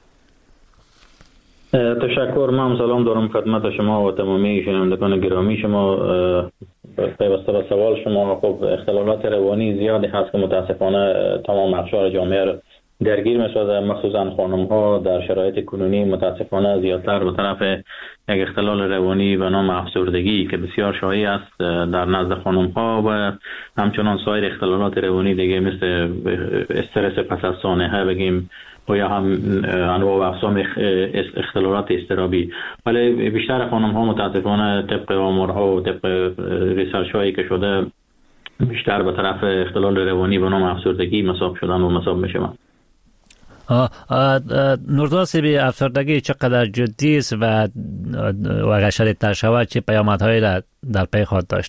O: تشکر. من سلام دارم خدمت شما و تمامی شنوندگان گرامی شما. پیوسته به سوال شما، خب اختلالات روانی زیادی هست که متاسفانه تمام اقشار جامعه را درگیر می‌سازه، مخصوصا خانم ها در شرایط کنونی متاسفانه زیادتر به طرف یک اختلال روانی به نام افسردگی که بسیار شایع است در نزد خانم ها و همچنان سایر اختلالات روانی دیگه مثل استرس پس از سانحه بگیم و یا هم انواع و اقسام اختلالات اضطرابی. ولی بیشتر خانم ها متاسفانه طبق آمارها و طبق ریسرچ هایی که شده بیشتر به طرف اختلال روانی به نام افسردگی مصاب شدن و مصاب میشن.
A: نورزاد بی افسردگی چقدر جدی است و و اگر شدیدتر شود چه پیامدهایی را در پی خواهد داشت؟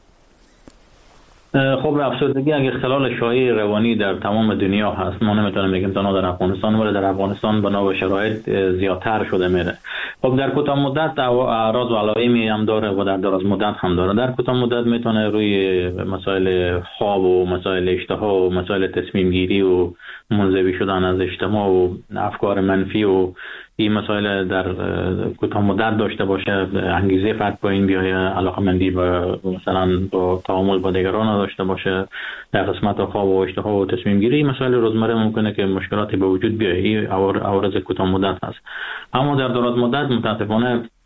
O: خب افسردگی یک اختلال شایع روانی در تمام دنیا هست. ما نمیتونیم بگیم تنها در افغانستان، ولی در افغانستان بنا به شرایط زیادتر شده میره. خب در کوتاه مدت اعراض و علائمی هم داره و در دراز مدت هم داره. در کوتاه مدت میتونه روی مسائل خواب و مسائل اشتها و مسائل تصمیم گیری و منزوی شدن از اجتماع و افکار منفی و این مسائل در کوتاه مدت داشته باشه، انگیزه فرد پایین بیایه، علاقمندی با مثلا با تعامل با دیگران داشته باشه، در قسمت خواب و اشتها و تصمیم گیری مسائل روزمره ممکنه که مشکلاتی به وجود بیایه. این عوارض کوتاه مدت هست. اما در دراز مدت متاسفانه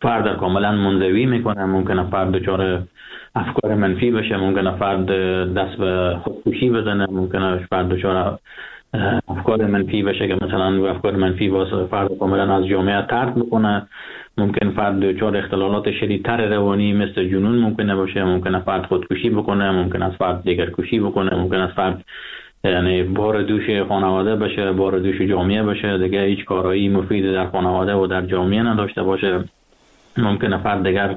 O: فرد کاملا منزوی میکنه، ممکنه فرد دچار افکار منفی بشه، ممکنه فرد دست به خودکشی بزنه، ممکنه فرد دچار افکار منفی بشه که مثلا افکار منفی واسه فرد کاملا از جامعه طرد بکنه، ممکن فرد دچار اختلالات شدیدتر روانی مثل جنون ممکنه باشه، ممکنه فرد خودکشی بکنه، ممکن است فرد دیگر کشی بکنه، ممکن است فرد یعنی بار دوش خانواده بشه، بار دوش جامعه بشه، دیگه هیچ کارایی مفید در خانواده و در جامعه نداشته باشه، ممکنه فرد دیگر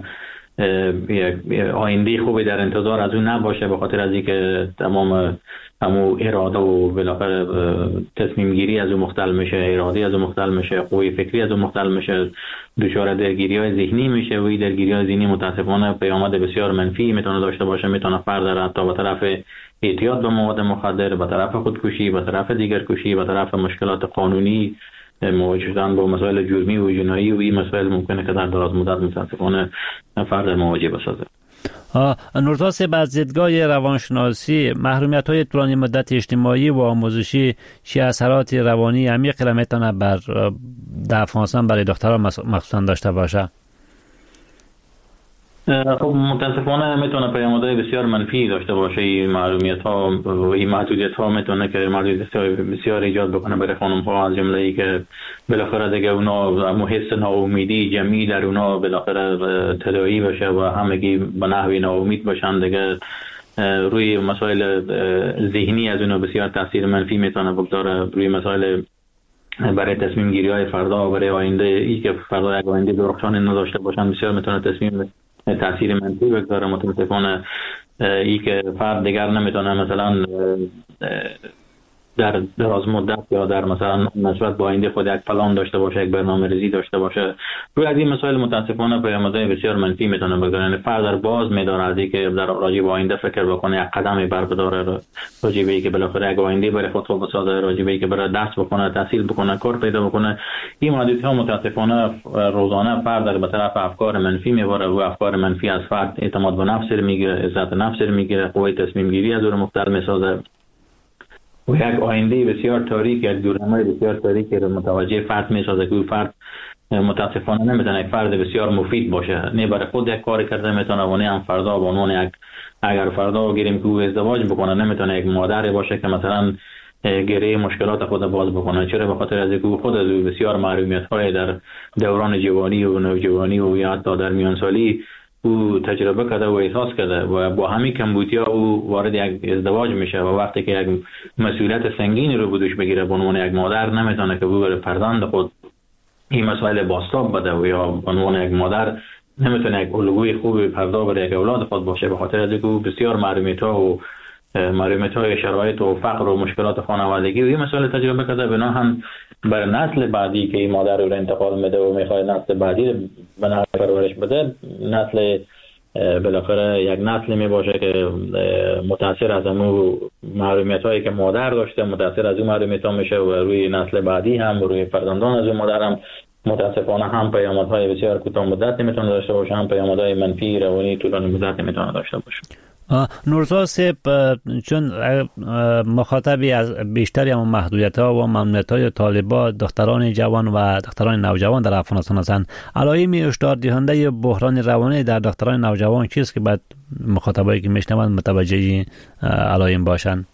O: آینده خوبی در انتظار از اون نباشه به خاطر از اینکه تمام همو اراده و بالاخره تصمیم گیری از اون مختل میشه، اراده از اون مختل میشه، قوی فکری از اون مختل میشه، دچار درگیری های ذهنی میشه و این درگیری های ذهنی متاسفانه پیامد بسیار منفی میتونه داشته باشه. میتونه فرد حتی به طرف اعتیاد به مواد مخدر، به طرف خودکشی، به طرف دیگر کشی، به طرف مشکلات قانونی مواجه شدن با مسائل جرمی و جنایی و این مسائل ممکنه که در دراز مدت متاسفانه فرد مواجه بسازه.
A: نورتاس، از دیدگاه روانشناسی محرومیت های طولانی مدت اجتماعی و آموزشی چه اثرات روانی عمیقی را میتونه بر در افغانستان برای دختران مخصوصا داشته باشه؟
O: خب متاسفانه میتونه پیامدهای بسیار منفی داشته باشه. این محرومیت ها و این محدودیت ها میتونه که محدودیت بسیار ایجاد بکنه برای خانم ها، از جمله ای که بالاخره دیگه اونا حس ناامیدی جمعی در اونا بالاخره تداعی بشه و همگی به نحوی ناامید باشن، دیگه روی مسائل ذهنی از اونا بسیار تاثیر منفی میتونه بگذاره، روی مسائل برای تصمیم گیری های فردا برای آینده ای که فردا یک آینده درخشان نداشته باشن بسیار میتونه تصمیم تاثیر منفی بگذاره. متاسفانه ای که فرد دیگر نمیتونه مثلا در دراز مدت یا در مثلا نسبت با آینده خود یک پلان داشته باشه، یک برنامه‌ریزی داشته باشه، روی از این مسائل متاسفانه پیامدهای بسیار منفی میتونه بگذاره. یعنی فرد در باز میداره از اینکه در راجع به آینده فکر بکنه، یک قدمی بر بداره راجع به اینکه بالاخره یک آینده برای خود رو بسازه، راجع به اینکه برای درس بکنه، تحصیل بکنه، کار پیدا بکنه. این محدودیت‌ها متاسفانه روزانه فرد در به طرف افکار منفی میبره و افکار منفی از فرد اعتماد به نفس میگیره، عزت نفس میگیره، قوه تصمیم گیری از اون مختل میسازه و یک آینده بسیار تاریک، یک دورنمای بسیار تاریکی رو متوجه فرد میسازه که او فرد متاسفانه نمیتونه یک فرد بسیار مفید باشه، نه برای خود یک کار کرده میتونه و نه هم فردا به عنوان یک، اگر فردا بگیریم که او ازدواج بکنه نمیتونه یک مادری باشه که مثلا گره مشکلات خود باز بکنه. چرا؟ به خاطر از اینکه خود از بسیار محرومیت‌های در دوران جوانی و نوجوانی و یا حتی در میان سالی او تجربه کرده و احساس کرده و با همین کمبودی‌ها او وارد یک ازدواج میشه و وقتی که یک مسئولیت سنگینی رو به دوش بگیره به عنوان یک مادر نمیتونه که برای فرزند خود این مسائل بازتاب بده و یا به عنوان یک مادر نمیتونه یک الگوی خوبی پردا برای یک اولاد خود باشه به خاطر از اینکه بسیار محرومیت‌ها و محرومیت‌های شرایط و فقر و مشکلات خانوادگی و این مسائل تجربه کرده. بنا هم برای نسل بعدی که این مادر رو انتقال میده و میخواد نسل بعدی به نحو پرورش بده، نسل بالاخره یک نسل می باشه که متاثر از اون محرومیت‌هایی که مادر داشته متاثر از اون محرومیت‌ها میشه و روی نسل بعدی هم روی فرزندان از اون مادر هم متاسفانه هم پیامدهای بسیار کوتاه مدت میتونه داشته باشه، هم پیامدهای منفی روانی طولانی مدت میتونه داشته باشه.
A: نورزا، چون مخاطبی از بیشتری هم محدودیت ها و ممنوعیت های طالبان دختران جوان و دختران نوجوان در افغانستان هستند، علائم هشدار دهنده بحران روانی در دختران نوجوان چیست که بعد مخاطبایی که میشنوند متوجه علائم باشند؟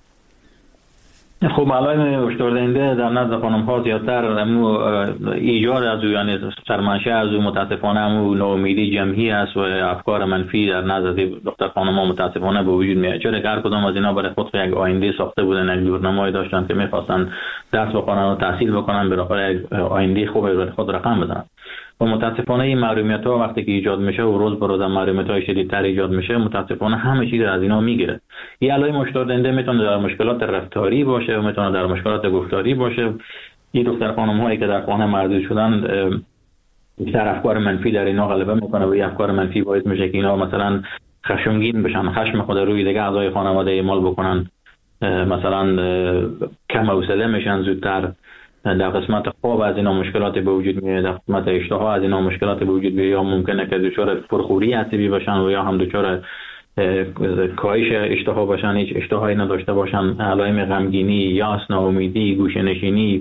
O: خب علائم هشدار دهنده در نزد خانم ها زیادتر امو ایجاد از او یعنی سرمنشأ از او متاسفانه امو ناامیدی جمعی است و افکار منفی در نزد دختر خانم ها متاسفانه به وجود میاد. چرا هر کدام از اینا برای خود یک آینده ساخته بودن، یک دورنمای داشتن که میخواستن درس بخونن و تحصیل بکنن، بالاخره یک آینده خوب برای خود رقم بزنن و متاسفانه این محرومیت ها وقتی که ایجاد میشه و روز به روز محرومیت های شدیدتر ایجاد میشه متاسفانه همه چیز از اینا میگیره. این علائم هشدار دهنده میتونه در مشکلات رفتاری باشه و میتونه در مشکلات گفتاری باشه. این دختر خانم هایی که در خانه مردود شدن بیشتر افکار منفی در اینا غلبه میکنه و این افکار منفی باعث میشه که اینا مثلا خشمگین بشن، خشم خود روی دیگه اعضای خانواده اعمال بکنن، مثلا کم حوصله میشن، زودتر در قسمت خواب از اینا مشکلات به وجود میاد، در قسمت اشتها از اینا مشکلات به وجود میاد، یا ممکنه که دچار پرخوری عصبی باشن و یا هم دچار کاهش اشتها باشن، هیچ اشتهایی نداشته باشن، علائم غمگینی، یأس، ناامیدی، گوشه‌نشینی،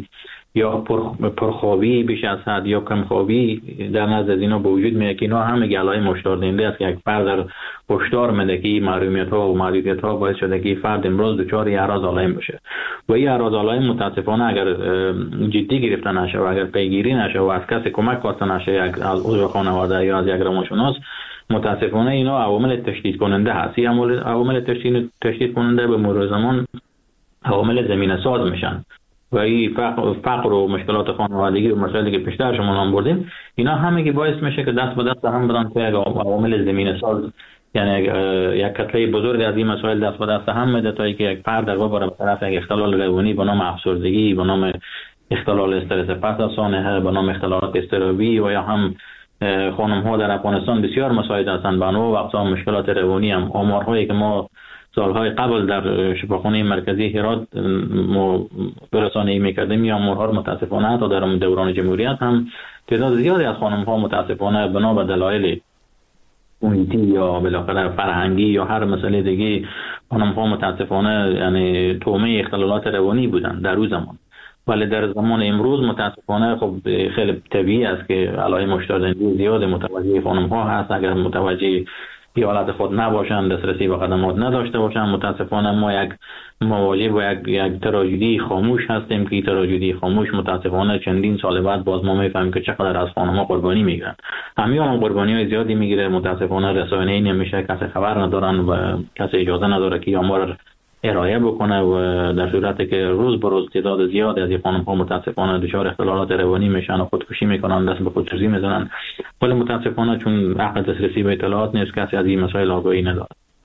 O: یا پر پرخوابی بیش از حد یا کمخوابی در نزد از اینا به وجود میاد که اینا همه علائم هشدار دهنده است که یک فرد در هشدار میده که این محرومیت ها و محدودیت ها باعث شده که فرد امروز دچار اعراض علائم بشه و این اعراض علائم متاسفانه اگر جدی گرفته نشه و اگر پیگیری نشه و از کسی کمک خواست نشه، یک از عضو خانواده یا از یک روانشناس، متاسفانه اینا عوامل تشدید کننده هست. این عوامل تشدید تشدید کننده به مرور زمان عوامل زمینه ساز میشن و این فقر و مشکلات خانوادگی و مسائلی که پیشتر شما نام بردیم، اینا همه که باعث میشه که دست به دست هم بدن توی عوامل زمینه ساز، یعنی یک کتله بزرگ از این مسائل دست به دست هم میده تا اینکه یک فرد در بره به طرف یک اختلال روانی به نام افسردگی، به نام اختلال استرس پس از سانحه، به نام اختلالات اضطرابی و یا هم خانم ها در افغانستان بسیار مساعد هستند به انواع و اقسام مشکلات روانی. هم آمارهایی که ما سالهای قبل در شفاخانه مرکزی هرات برسانه‌ای می‌کردیم یا آمارها متاسفانه حتی در دوران جمهوریت هم تعداد زیادی از خانم ها متاسفانه بنا به دلایل محیطی یا بالاخره فرهنگی یا هر مسئله دیگه خانم ها متاسفانه یعنی تومه اختلالات روانی بودند در روز زمان. ولی در زمان امروز متاسفانه خب خیلی طبیعی است که علائم هشدار دهنده زیاد متوجه خانم ها هست. اگر متوجه به حالت خود نباشند، دسترسی به خدمات نداشته باشند، متاسفانه ما یک مواجه با یک یک تراژدی خاموش هستیم که این تراژدی خاموش متاسفانه چندین سال بعد باز ما میفهمیم که چقدر از خانم‌ها قربانی میگیرن. همین هم قربانی‌های زیادی میگیره. متاسفانه رسانه‌ای نمیشه، کسی خبر ندارن و کسی اجازه نداره که آمار ارائه بکنه و در صورتی که روز به روز تعداد زیادی از خانم‌ها متاسفانه دچار اختلالات روانی میشن و خودکشی میکنن، دست به خودسوزی میزنن. ولی متاسفانه چون حق دسترسی به اطلاعات نیست، کسی از این مسائل آگاهی نداره.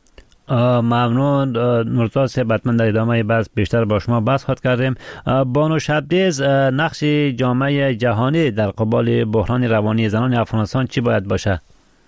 A: ممنون نورزاد صاحب، حتما در ادامه بحث بیشتر با شما بحث خواهد کردیم. بانو شبدیز، نقش جامعه جهانی در قبال بحران روانی زنان افغانستان چی باید باشه؟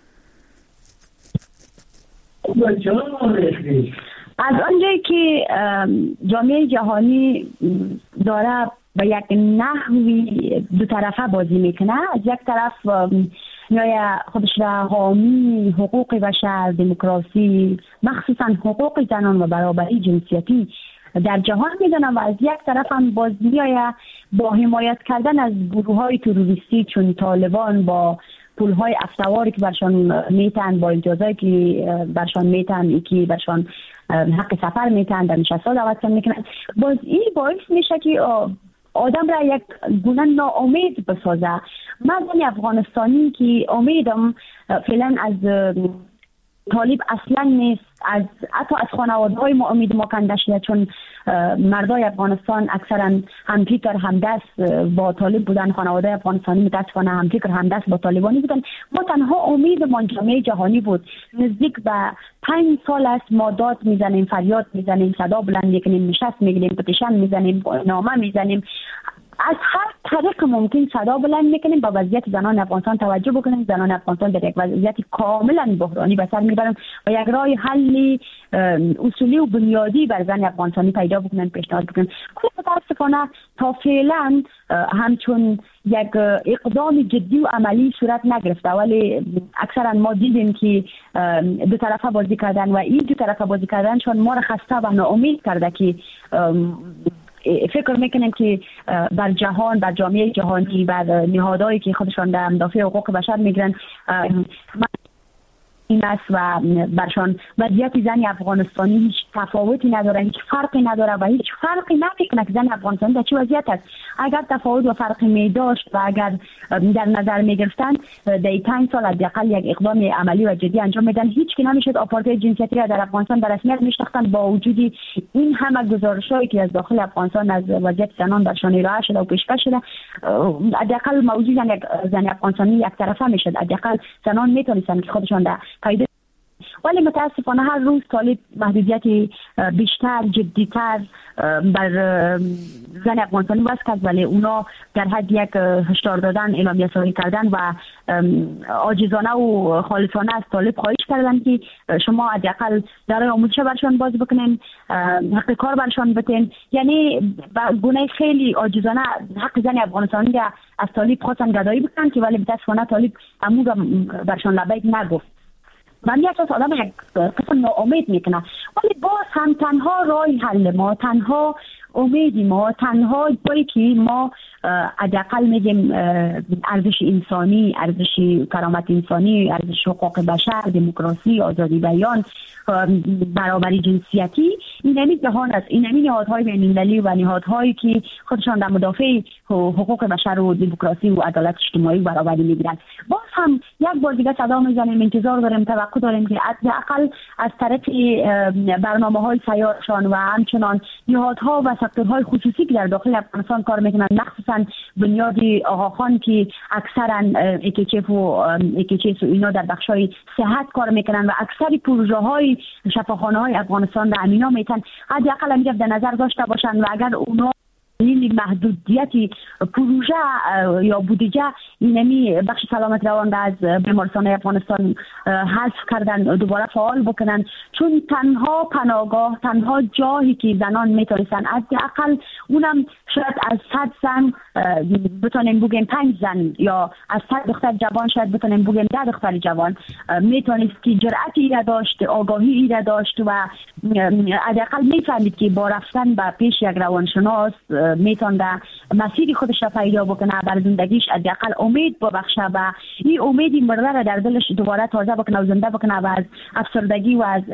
H: از آنجایی که جامعه جهانی داره به یک نحوی دو طرفه بازی میکنه، از یک طرف یا خودش را حامی حقوق بشر، دموکراسی، مخصوصا حقوق زنان و برابری جنسیتی در جهان میدونم و از یک طرف هم باز میآید با حمایت کردن از گروه های تروریستی چون طالبان با پول های افتواری که برشان میتن، با اجازه که برشان میتن، که برشان حق سفر میتن، در نشسته دعوت میکنن. باز این باعث میشه که آدم را یک گونه ناامید بسازه. من افغانستانی که امیدم فعلا از طالب اصلا نیست، از حتی از خانواده های ما امید ما کنده شده، چون مردای افغانستان اکثرا همفکر همدست با طالب بودن. خانواده افغانستانی متاسفانه همفکر همدست با طالبانی بودن. ما تنها امید ما جامعه جهانی بود. نزدیک به پنج سال است ما داد میزنیم، فریاد میزنیم، صدا بلند میکنیم، نشست میگیریم، پتیشن میزنیم، نامه میزنیم، از هر طریق ممکن صدا بلند میکنیم با وضعیت زنان افغانستان توجه بکنیم. زنان افغانستان در یک وضعیت کاملا بحرانی به سر میبرن و یک راه حل اصولی و بنیادی بر زن افغانستانی پیدا بکنن، پیشنهاد بکنن. متاسفانه تا فعلا همچون یک اقدام جدی و عملی صورت نگرفته، ولی اکثرا ما دیدیم که دو طرفه بازی کردن و این دو طرفه بازی کردنشون ما را خسته و ناامید کرده که فکر میکنیم که بر جهان، بر جامعه جهانی، بر نهادهایی که خودشان در مدافع حقوق بشر میگیرن این است و برشان وضعیت زن افغانستانی هیچ تفاوتی نداره، هیچ فرقی نداره و هیچ فرقی نمیکنه که زن افغانستانی در چه وضعیت است. اگر تفاوت و فرقی می داشت و اگر در نظر می گرفتن در این پنج سال حداقل یک اقدام عملی و جدی انجام میدن، هیچ کی نمیشد آپارتاید جنسیتی را در افغانستان به رسمیت میشناختن. با وجود این همه گزارشایی که از داخل افغانستان از وضعیت زنان برشان ارائه شده و پیشکش شده، حداقل موضوع یک زن افغانستانی یک طرفه میشد. حداقل زنان میتونستن که خودشان در قاعده، ولی متاسفانه هر روز طالب محدودیت بیشتر، جدیتر بر زن افغانستانی وضع کرد، ولی اونا در حد یک هشدار دادن، اعلامیه صادر کردن و عاجزانه و خالصانه از طالب خواهش کردن که شما حداقل در آموزش برشان باز بکنین، حق کار برشان بتین. یعنی با گونه خیلی عاجزانه حق زن افغانستانی را از طالب خواستن گدایی بکنن که ولی متاسفانه طالب امو برشان لبیک نگفت. من یک از آدم یک قسم ناامید میکنه، ولی باز هم تنها رای حل ما، تنها امید ما تنها جایی که ما حداقل میگیم ارزش انسانی، ارزش کرامت انسانی، ارزش حقوق بشر، دموکراسی، آزادی بیان، برابری جنسیتی، این همین جهان است. این همین نهادهای بین‌المللی و نهادهایی که خودشان در مدافع حقوق بشر و دموکراسی و عدالت اجتماعی و برابری میگیرند. باز هم یک بار دیگه صدا میزنیم، انتظار داریم، توقع داریم که حداقل از طرف برنامه‌های سیارشان و همچنان نهادها و سکتورهای خصوصی که در داخل افغانستان کار میکنند، مخصوصا بنیاد آقاخان که اکثرا اکیچف و اکیچس و اینا در بخشای صحت کار میکنند و اکثر پروژه‌های شفاخانه‌های افغانستان در امینا میتن حداقل هم در نظر داشته باشند و اگر اونا این محدودیتی پروژه یا بودجه اینمی بخش سلامت روان از بیمارستان افغانستان حذف کردن دوباره فعال بکنن، چون تنها پناهگاه، تنها جایی که زنان میتونستن حداقل اونم شاید از صد زن بتونیم بگیم پنج زن یا از صد دختر جوان شاید بتونیم بگیم ده دختر جوان میتونست که جرأتی را داشت، آگاهی را داشت و حداقل میفهمید که با رفتن به پیش یک روانشناس میتونه مسیر خودش را پیدا بکنه، بر زندگیش حداقل امید ببخشه و این امیدی مرده را در دلش دوباره تازه بکنه و زنده بکنه و از افسردگی و از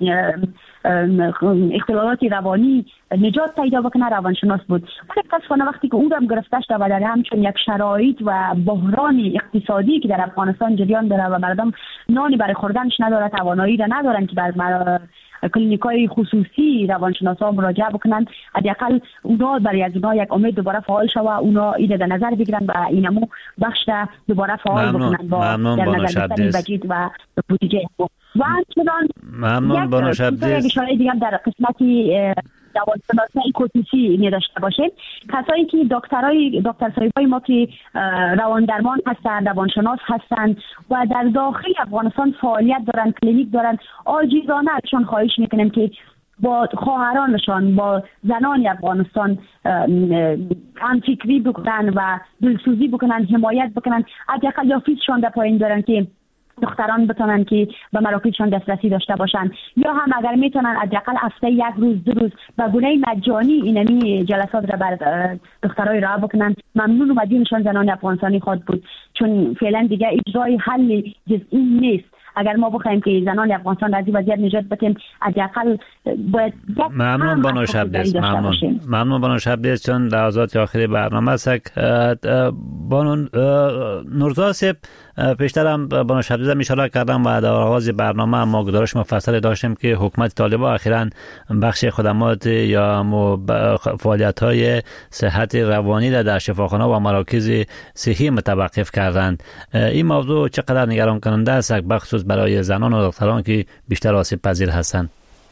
H: اختلالات روانی نجات پیدا بکنه. روانشناس بود. ولی متاسفانه وقتی که او را گرفته شده و در همچون یک شرایط و بحران اقتصادی که در افغانستان جریان داره و مردم نانی برای خوردنش نداره، توانایی را ندارن که بر کلینیکای خصوصی روانشناسا مراجعه بکنن، حداقل اونا برای از اونها یک امید دوباره فعال شوه، اونا ایده در نظر بگیرن و اینمو بخش دوباره فعال بکنن با در نظر گرفتن بجید و بودجه و همچنان
A: ممنون بانو شبدیز.
H: یک اشاره دیگه در قسمتی روانشناسی خصوصی می داشته باشیم. کسایی که دکترای دکتر صاحبای ما که روان درمان هستند، روانشناس هستند و در داخل افغانستان فعالیت دارن، کلینیک دارن، عاجزانه ازشان خواهش میکنیم که با خواهرانشان، با زنان افغانستان هم فکری بکنن و دلسوزی بکنن، حمایت بکنن، حداقل یا فیزشان در پایین دارن که دختران بتونن که به مراکزشان دسترسی داشته باشن، یا هم اگر میتونن حداقل هفته یک روز دو روز به گونه مجانی اینمی جلسات را بر دخترای راه بکنن. ممنون و مدیونشان زنان افغانستانی خود بود، چون فعلا دیگه اجرای حل جزئی نیست. اگر ما بخوایم که زنان افغانستان از این وضعیت نجات بدیم، حداقل باید
A: ممنون بانو شبدیز. ممنون ممنون بانو شبدیز، چون لحظات آخری برنامه است. بانو نورزا پیشتر هم بانو شبدیز هم اشاره کردم و در آغاز برنامه ما گزارش مفصل داشتیم که حکومت طالبان اخیراً بخش خدمات یا فعالیت‌های صحت روانی را در شفاخانه و مراکز صحی متوقف کردند. این موضوع چقدر نگران کننده است، بخصوص برای زنان و دختران که بیشتر آسیب پذیر هستند؟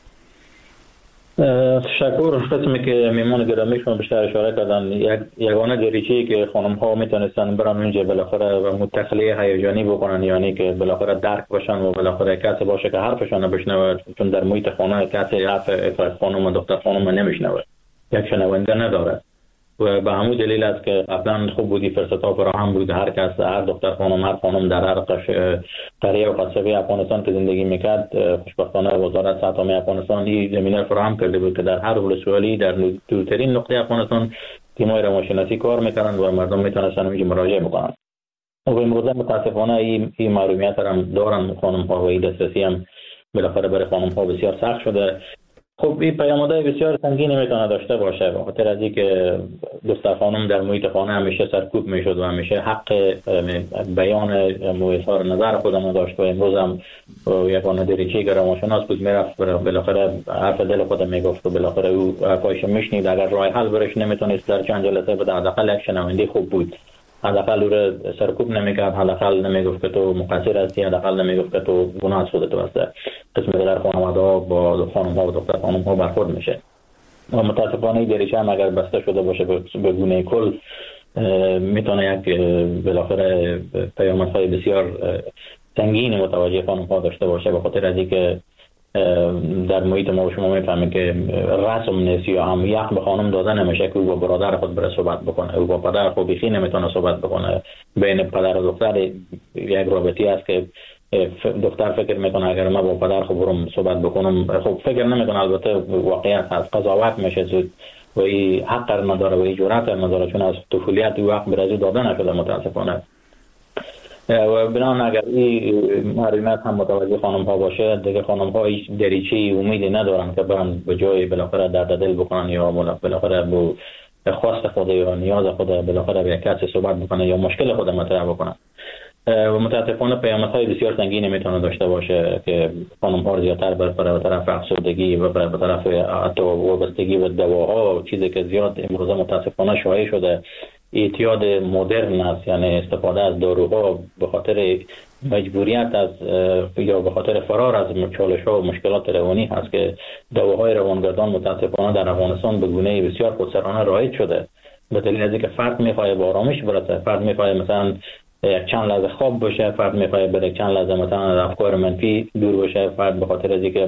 O: تشکر. قسمی که میمون گرامی شما بیشتر اشاره کردن، یک یگانه دریچه‌ای که خانم ها میتونستن برن اونجا بالاخره و متخلی هیجانی بکنن، یعنی که بالاخره درک باشن و بالاخره کسی باشه که حرفشون بشنوه، چون در محیط خانه کسی حرف خانم و دختر خانم نمیشنوه، یک شنونده نداره و به همون دلیل است که قبلا خوب بودی فرصت‌ها فراهم بود، هر کس، هر دختر خانم، هر خانم در هر قریه و قصبه افغانستان که زندگی میکرد، خوشبختانه وزارت صحت عامه افغانستان این زمینه فراهم کرده بود که در هر ولسوالی در دورترین نقطه افغانستان تیم‌های روانشناسی کار میکنند و مردم میتونستن اونجا مراجعه بکنن. و امروزه متاسفانه این این محرومیت هم دارن خانم ها و این دسترسی هم بالاخره برای خانم ها بسیار سخت شده. خب این پیامدهای بسیار سنگینی میتونه داشته باشه، به خاطر از اینکه دختر خانم در محیط خانه همیشه سرکوب میشد و همیشه حق بیان و اظهار نظر خودم داشت و امروز هم یگانه دریچه روانشناس بود، میرفت بالاخره حرف دل خودم میگفت و بالاخره او حرفایش میشنید. اگر راه حل برش نمیتونست در چند جلسه بده، حداقل یک شنونده خوب بود، حداقل او را سرکوب نمیکرد، حداقل نمیگفت که تو مقصر هستی، حداقل نمیگفت که تو گناه از خودت هستی. قسم دیگر خانواده ها با خانم ها و دختر خانم ها برخورد میشه و متاسفانه این دریچه هم اگر بسته شده باشه به گونه کل میتونه یک بالاخره پیامدهای بسیار سنگین متوجه خانم ها داشته باشه، به خاطر از اینکه در محیط ما شما میفهمید که رسم نیست یا هم یخ به خانم داده نمیشه که او با برادر خود بره صحبت بکنه، او با پدر خود بیخی نمیتونه صحبت بکنه. بین پدر و دختر یک رابطی است که دختر فکر میکنه اگر من با پدر خود برم صحبت بکنم، خب فکر نمیکنه، البته واقعیت هست، قضاوت میشه زود و این حق نداره و این جرأت نداره، چون از طفولیت وقت برای داده نشده متاسفانه. و بنابراین اگر این محرومیت هم متوجه خانم ها باشه، دیگه خانم ها هیچ دریچه‌ای امیدی ندارن که برن به جای بالاخره درد دل بکنن یا بالاخره به خواست خود یا نیاز خود بالاخره به کسی صحبت بکنن یا مشکل خود مطرح بکنن. و متاسفانه پیامدهای بسیار سنگینی میتونه داشته باشه که خانم ها زیادتر بر به طرف افسردگی و به طرف حتی وابستگی به دواها، چیزی که زیاد امروزه متاسفانه شایع شده اعتیاد مدرن است، یعنی استفاده از داروها به خاطر مجبوریت از یا به خاطر فرار از چالش‌ها و مشکلات روانی هست که دواهای روانگردان متاسفانه در افغانستان به گونه بسیار خودسرانه رایج شده، به دلیل از اینکه فرد می‌خواد به آرامش برسه، فرد می‌خواد مثلا یک چند لحظه خواب باشه، فرد می‌خواد برای چند لحظه مثلا از افکار منفی دور باشه، فرد به خاطر از اینکه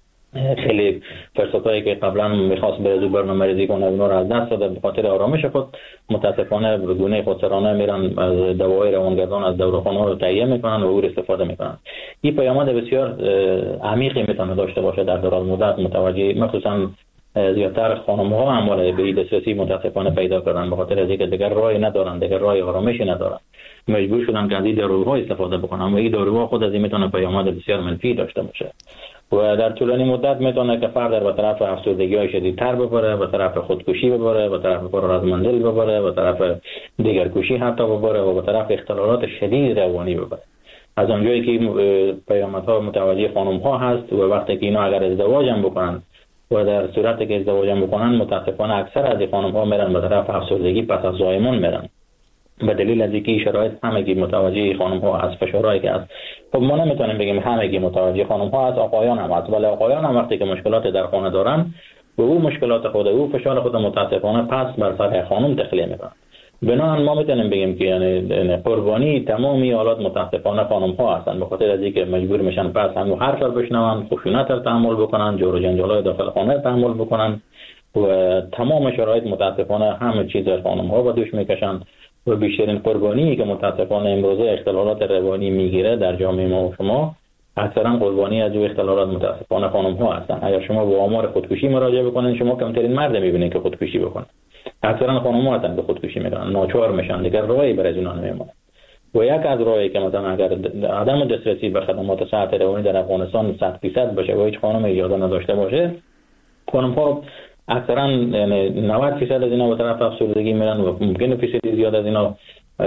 O: خیلی فرصتایی که قبلا میخواست به زو برنامه‌ریزی کنه اونا رو از دست داده، به خاطر آرامش خود متاسفانه به گونه خودسرانه میرن از دواهای روانگردان از داروخانه‌ها رو تهیه میکنن و او استفاده میکنن. این پیامد بسیار عمیقی میتونه داشته باشه در دراز مدت، متوجه مخصوصا زیادتر خانم‌ها هم به این دسترسی متاسفانه پیدا کردن به خاطر از اینکه دیگر راهی ندارن، دیگر راه آرامشی ندارن، مجبور شدن که از این داروها استفاده بکنن و این داروها خود از این میتونه پیامد بسیار منفی داشته باشه و در طولانی مدت میتونه که فرد به طرف افسردگی‌های شدیدتر ببره، به طرف خودکشی ببره، به طرف فرار از منزل ببره، به طرف دیگرکشی حتی ببره و به طرف اختلالات شدید روانی ببره. از اونجایی که پیامدها متوجه خانم‌ها هست و وقتی که اینا اگر ازدواج هم بکنن و در صورتی که ازدواج هم بکنن متاسفانه اکثر از خانم‌ها میرن به طرف افسردگی پس از زایمان میرن، به دلیل از اینکه شرایط همگی متوجه خانم ها از فشارهایی که است. خب ما نمیتونیم بگیم همگی متوجه خانم ها از، آقایان هم است، ولی آقایان هم وقتی که مشکلات در خانه دارن و او مشکلات خود او فشار خود متاسفانه پس بر سر خانم تخلیه میکنن. بنابراین ما میتونیم بگیم که یعنی قربانی تمامی حالات متاسفانه خانم ها هستند، به خاطر از اینکه مجبور میشن پس همون حرف رو بشنون، خشونت رو تحمل بکنن، جور و جنجالای داخل خانه تحمل بکنن و تمام شرایط متاسفانه همه چیز خانم ها با دوش میکشن و بیشترین قربانی که متاسفانه امروزه اختلالات روانی میگیره در جامعه ما و شما اکثرا قربانی از این اختلالات متاسفانه خانم ها هستن. اگر شما به آمار خودکشی مراجعه بکنید شما کمترین مرد میبینید که خودکشی بکنه، اکثرا خانم ها هستن که خودکشی میکنن، ناچار میشن، دیگر راهی برای اونها نمیمونه. و یک از راهی که مثلا اگر عدم دسترسی به خدمات صحت روانی در افغانستان صد درصد باشه و هیچ خانم اجازه نداشته باشه، خانم ها اکثرا یعنی نود درصد از اینا به طرف افسردگی میرن و ممکنه فیصدی زیاد از اینا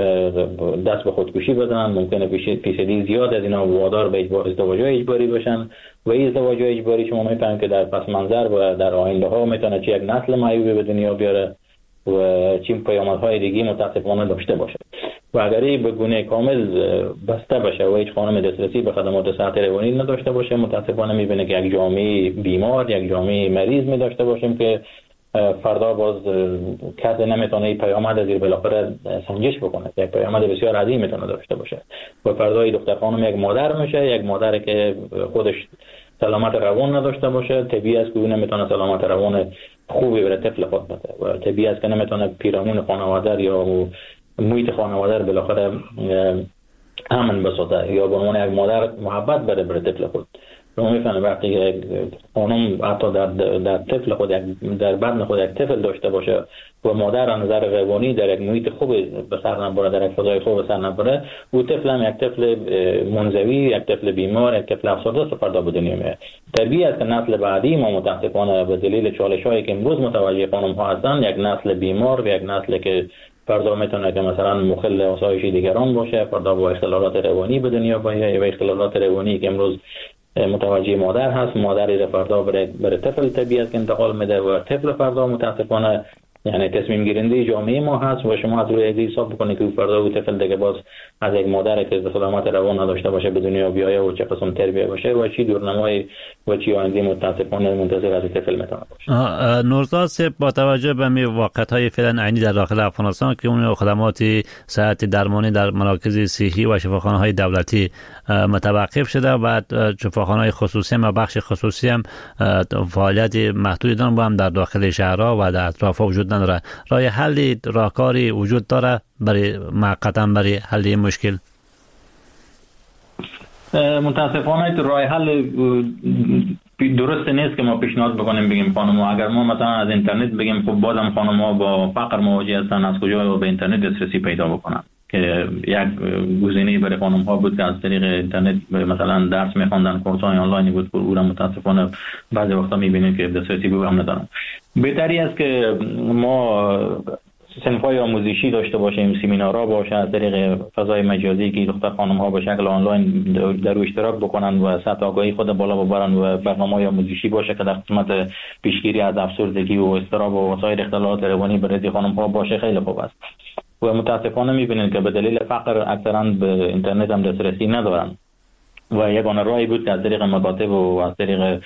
O: دست به خودکشی بدن، ممکنه فیصدی زیاد از اینا وادار به ازدواج اجباری بشن و این ازدواج اجباری شما میفهمید که در پس منظر و در آینده ها میتونه چه یک نسل معیوب به دنیا بیاره و چه پیامدهای دیگه متاسفانه داشته باشه. و اگر این به گونه کامل بسته باشه و هیچ خانم دسترسی به خدمات صحت روانی نداشته باشه، متاسفانه میبینه که یک جامعه بیمار، یک جامعه مریض می داشته باشیم که فردا باز کسی نمیتونه این پیامد زیر بالاخره سنجش بکنه، یک پیامد بسیار عظیم میتونه داشته باشه و فردا این دختر خانم یک مادر میشه، یک مادر که خودش سلامت روان نداشته باشه، طبیعی است که نمیتونه سلامت روان خوبی برای طفل خود بده و طبیعی است که نمیتونه پیرامون خانواده یا محیط خانواده بالاخره امن بسازه یا به عنوان یک مادر محبت بده برای طفل خود. شما میفهمید وقتی یک خانم حتی در در طفل خود در بدن خود یک طفل داشته باشه و مادر از نظر روانی در یک محیط خوب به سر نبره، در یک فضای خوب به سر نبره، او طفل هم یک طفل منزوی، یک طفل بیمار، یک طفل افسرده است فردا به دنیا میاد. طبیعی است که نسل بعدی ما متاسفانه به دلیل چالش‌هایی که امروز متوجه خانم ها هستند، یک نسل بیمار و یک نسل که فردا میتونه که مثلا مخل آسایش دیگران باشه، فردا با اختلالات روانی به دنیا بیاید و اختلالات روانی که امروز متوجه مادر هست، مادری فردا برای برای طفل طبیعی است که انتقال میده و طفل فردا متاسفانه یعنی تصمیم گیرنده جامعه ما هست و شما از روی ایدی حساب بکنید که فردا و طفل دیگه باز از یک مادر که سلامت روان نداشته باشه به دنیا بیایه و چه قسم تربیت باشه و چی دورنمای و چی آینده متاسفانه منتظر از طفل میتونه باشه.
A: نورزاد با توجه به می واقعیت‌های فعلا عینی در داخل افغانستان که اون خدمات صحت درمانی در مراکز صحی و شفاخانه‌های دولتی متوقف شده و شفاخانه‌های خصوصی و بخش خصوصی هم فعالیت محدودی دارن با هم در داخل شهرها و در اطراف وجود نداره. راه حل راهکاری وجود داره برای موقتا برای حل این مشکل؟
O: متاسفانه راه حل درست نیست که ما پیشنهاد بکنیم بگیم خانم‌ها اگر ما مثلا از اینترنت بگیم خب بازم خانم‌ها با فقر مواجه هستن، از کجا به اینترنت دسترسی پیدا بکنن، که یک گزینه برای خانم‌ها بود که از طریق اینترنت مثلا درس می‌خوندن، کورس‌های آنلاینی بود که او را متاسفانه بعضی وقتا می‌بینیم که دسترسی به هم ندارن. بهتری است که ما صنف‌های آموزشی داشته باشیم، سمینارها باشه از طریق فضای مجازی که دختر خانم‌ها به شکل آنلاین در اشتراک بکنن و سطح آگاهی خود بالا ببرن و برنامه‌های آموزشی باشه که در قسمت پیشگیری از افسردگی و اضطراب و وسایر اختلالات روانی برای خانم‌ها باشه خیلی خوب است. و متاسفانه می‌بینید که به دلیل فقر اکثرا به اینترنت هم دسترسی ندارن و یگانه راهی بود که از طریق مکاتب و از طریق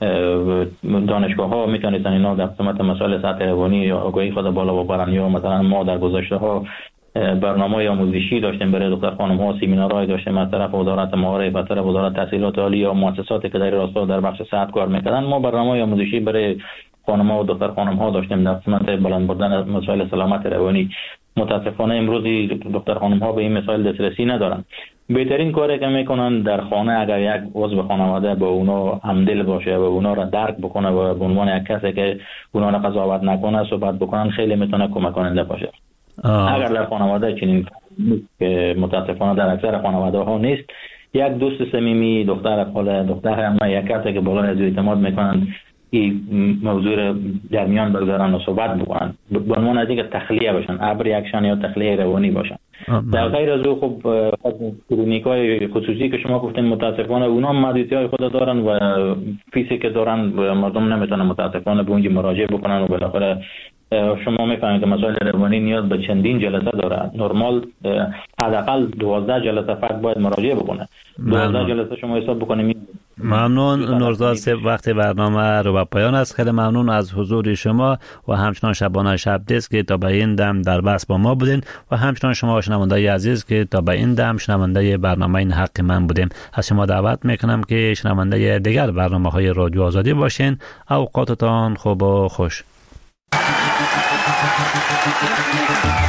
O: دانشگاه ها میتونستن اینا در قسمت مسائل سطح روانی آگاهی خود بالا ببرن. یا مثلا ما در گذشته ها برنامه آموزشی داشتیم برای دختر خانم ها، سمینارهای داشتیم از طرف وزارت معارف، از طرف وزارت تحصیلات عالی یا مؤسساتی که در راستا در بخش صحت کار میکردن. ما برنامه آموزشی برای خانم ها و دختر خانم ها داشتیم در قسمت بلند بردن مسائل سلامت روانی. متاسفانه امروزی دختر خانم ها به این مسائل دسترسی ندارن. بهترین کاری که میکنن در خانه اگر یک عضو خانواده با اونا همدل باشه و اونا را درک بکنه و به عنوان یک کسی که اونا را قضاوت نکنه صحبت بکنن، خیلی میتونه کمک کننده باشه. آه. اگر در خانواده چنین که متاسفانه در اکثر خانواده ها نیست، یک دوست صمیمی، دختر خاله، دختر عمه، یک کسی که بالای از اعتماد میکنن این موضوع را در میان بگذارن و صحبت بکنن، به عنوان از اینکه تخلیه باشن، ابر اکشن یا تخلیه روانی باشن. در غیر از او خب کلینیک‌های خصوصی که شما گفتین متاسفانه اونا محدودیت‌های خود دارن و فیسی که دارن مردم نمیتونن متاسفانه به اونجا مراجعه بکنن و بالاخره شما میفهمید که مسائل روانی نیاز به چندین جلسه داره. نرمال حداقل دوازده جلسه فرد باید مراجعه بکنه. دوازده جلسه شما حساب بکنید.
A: ممنون نورزاد صاحب، وقت برنامه رو به پایان است. خیلی ممنون از حضور شما و همچنان شبانه شب دست که تا به این دم در بحث با ما بودین و همچنان شما شنونده عزیز که تا به این دم شنونده برنامه این حق من بودیم. از شما دعوت میکنم که شنونده دیگر برنامه‌های رادیو آزادی باشین. اوقاتتان خوب و خوش.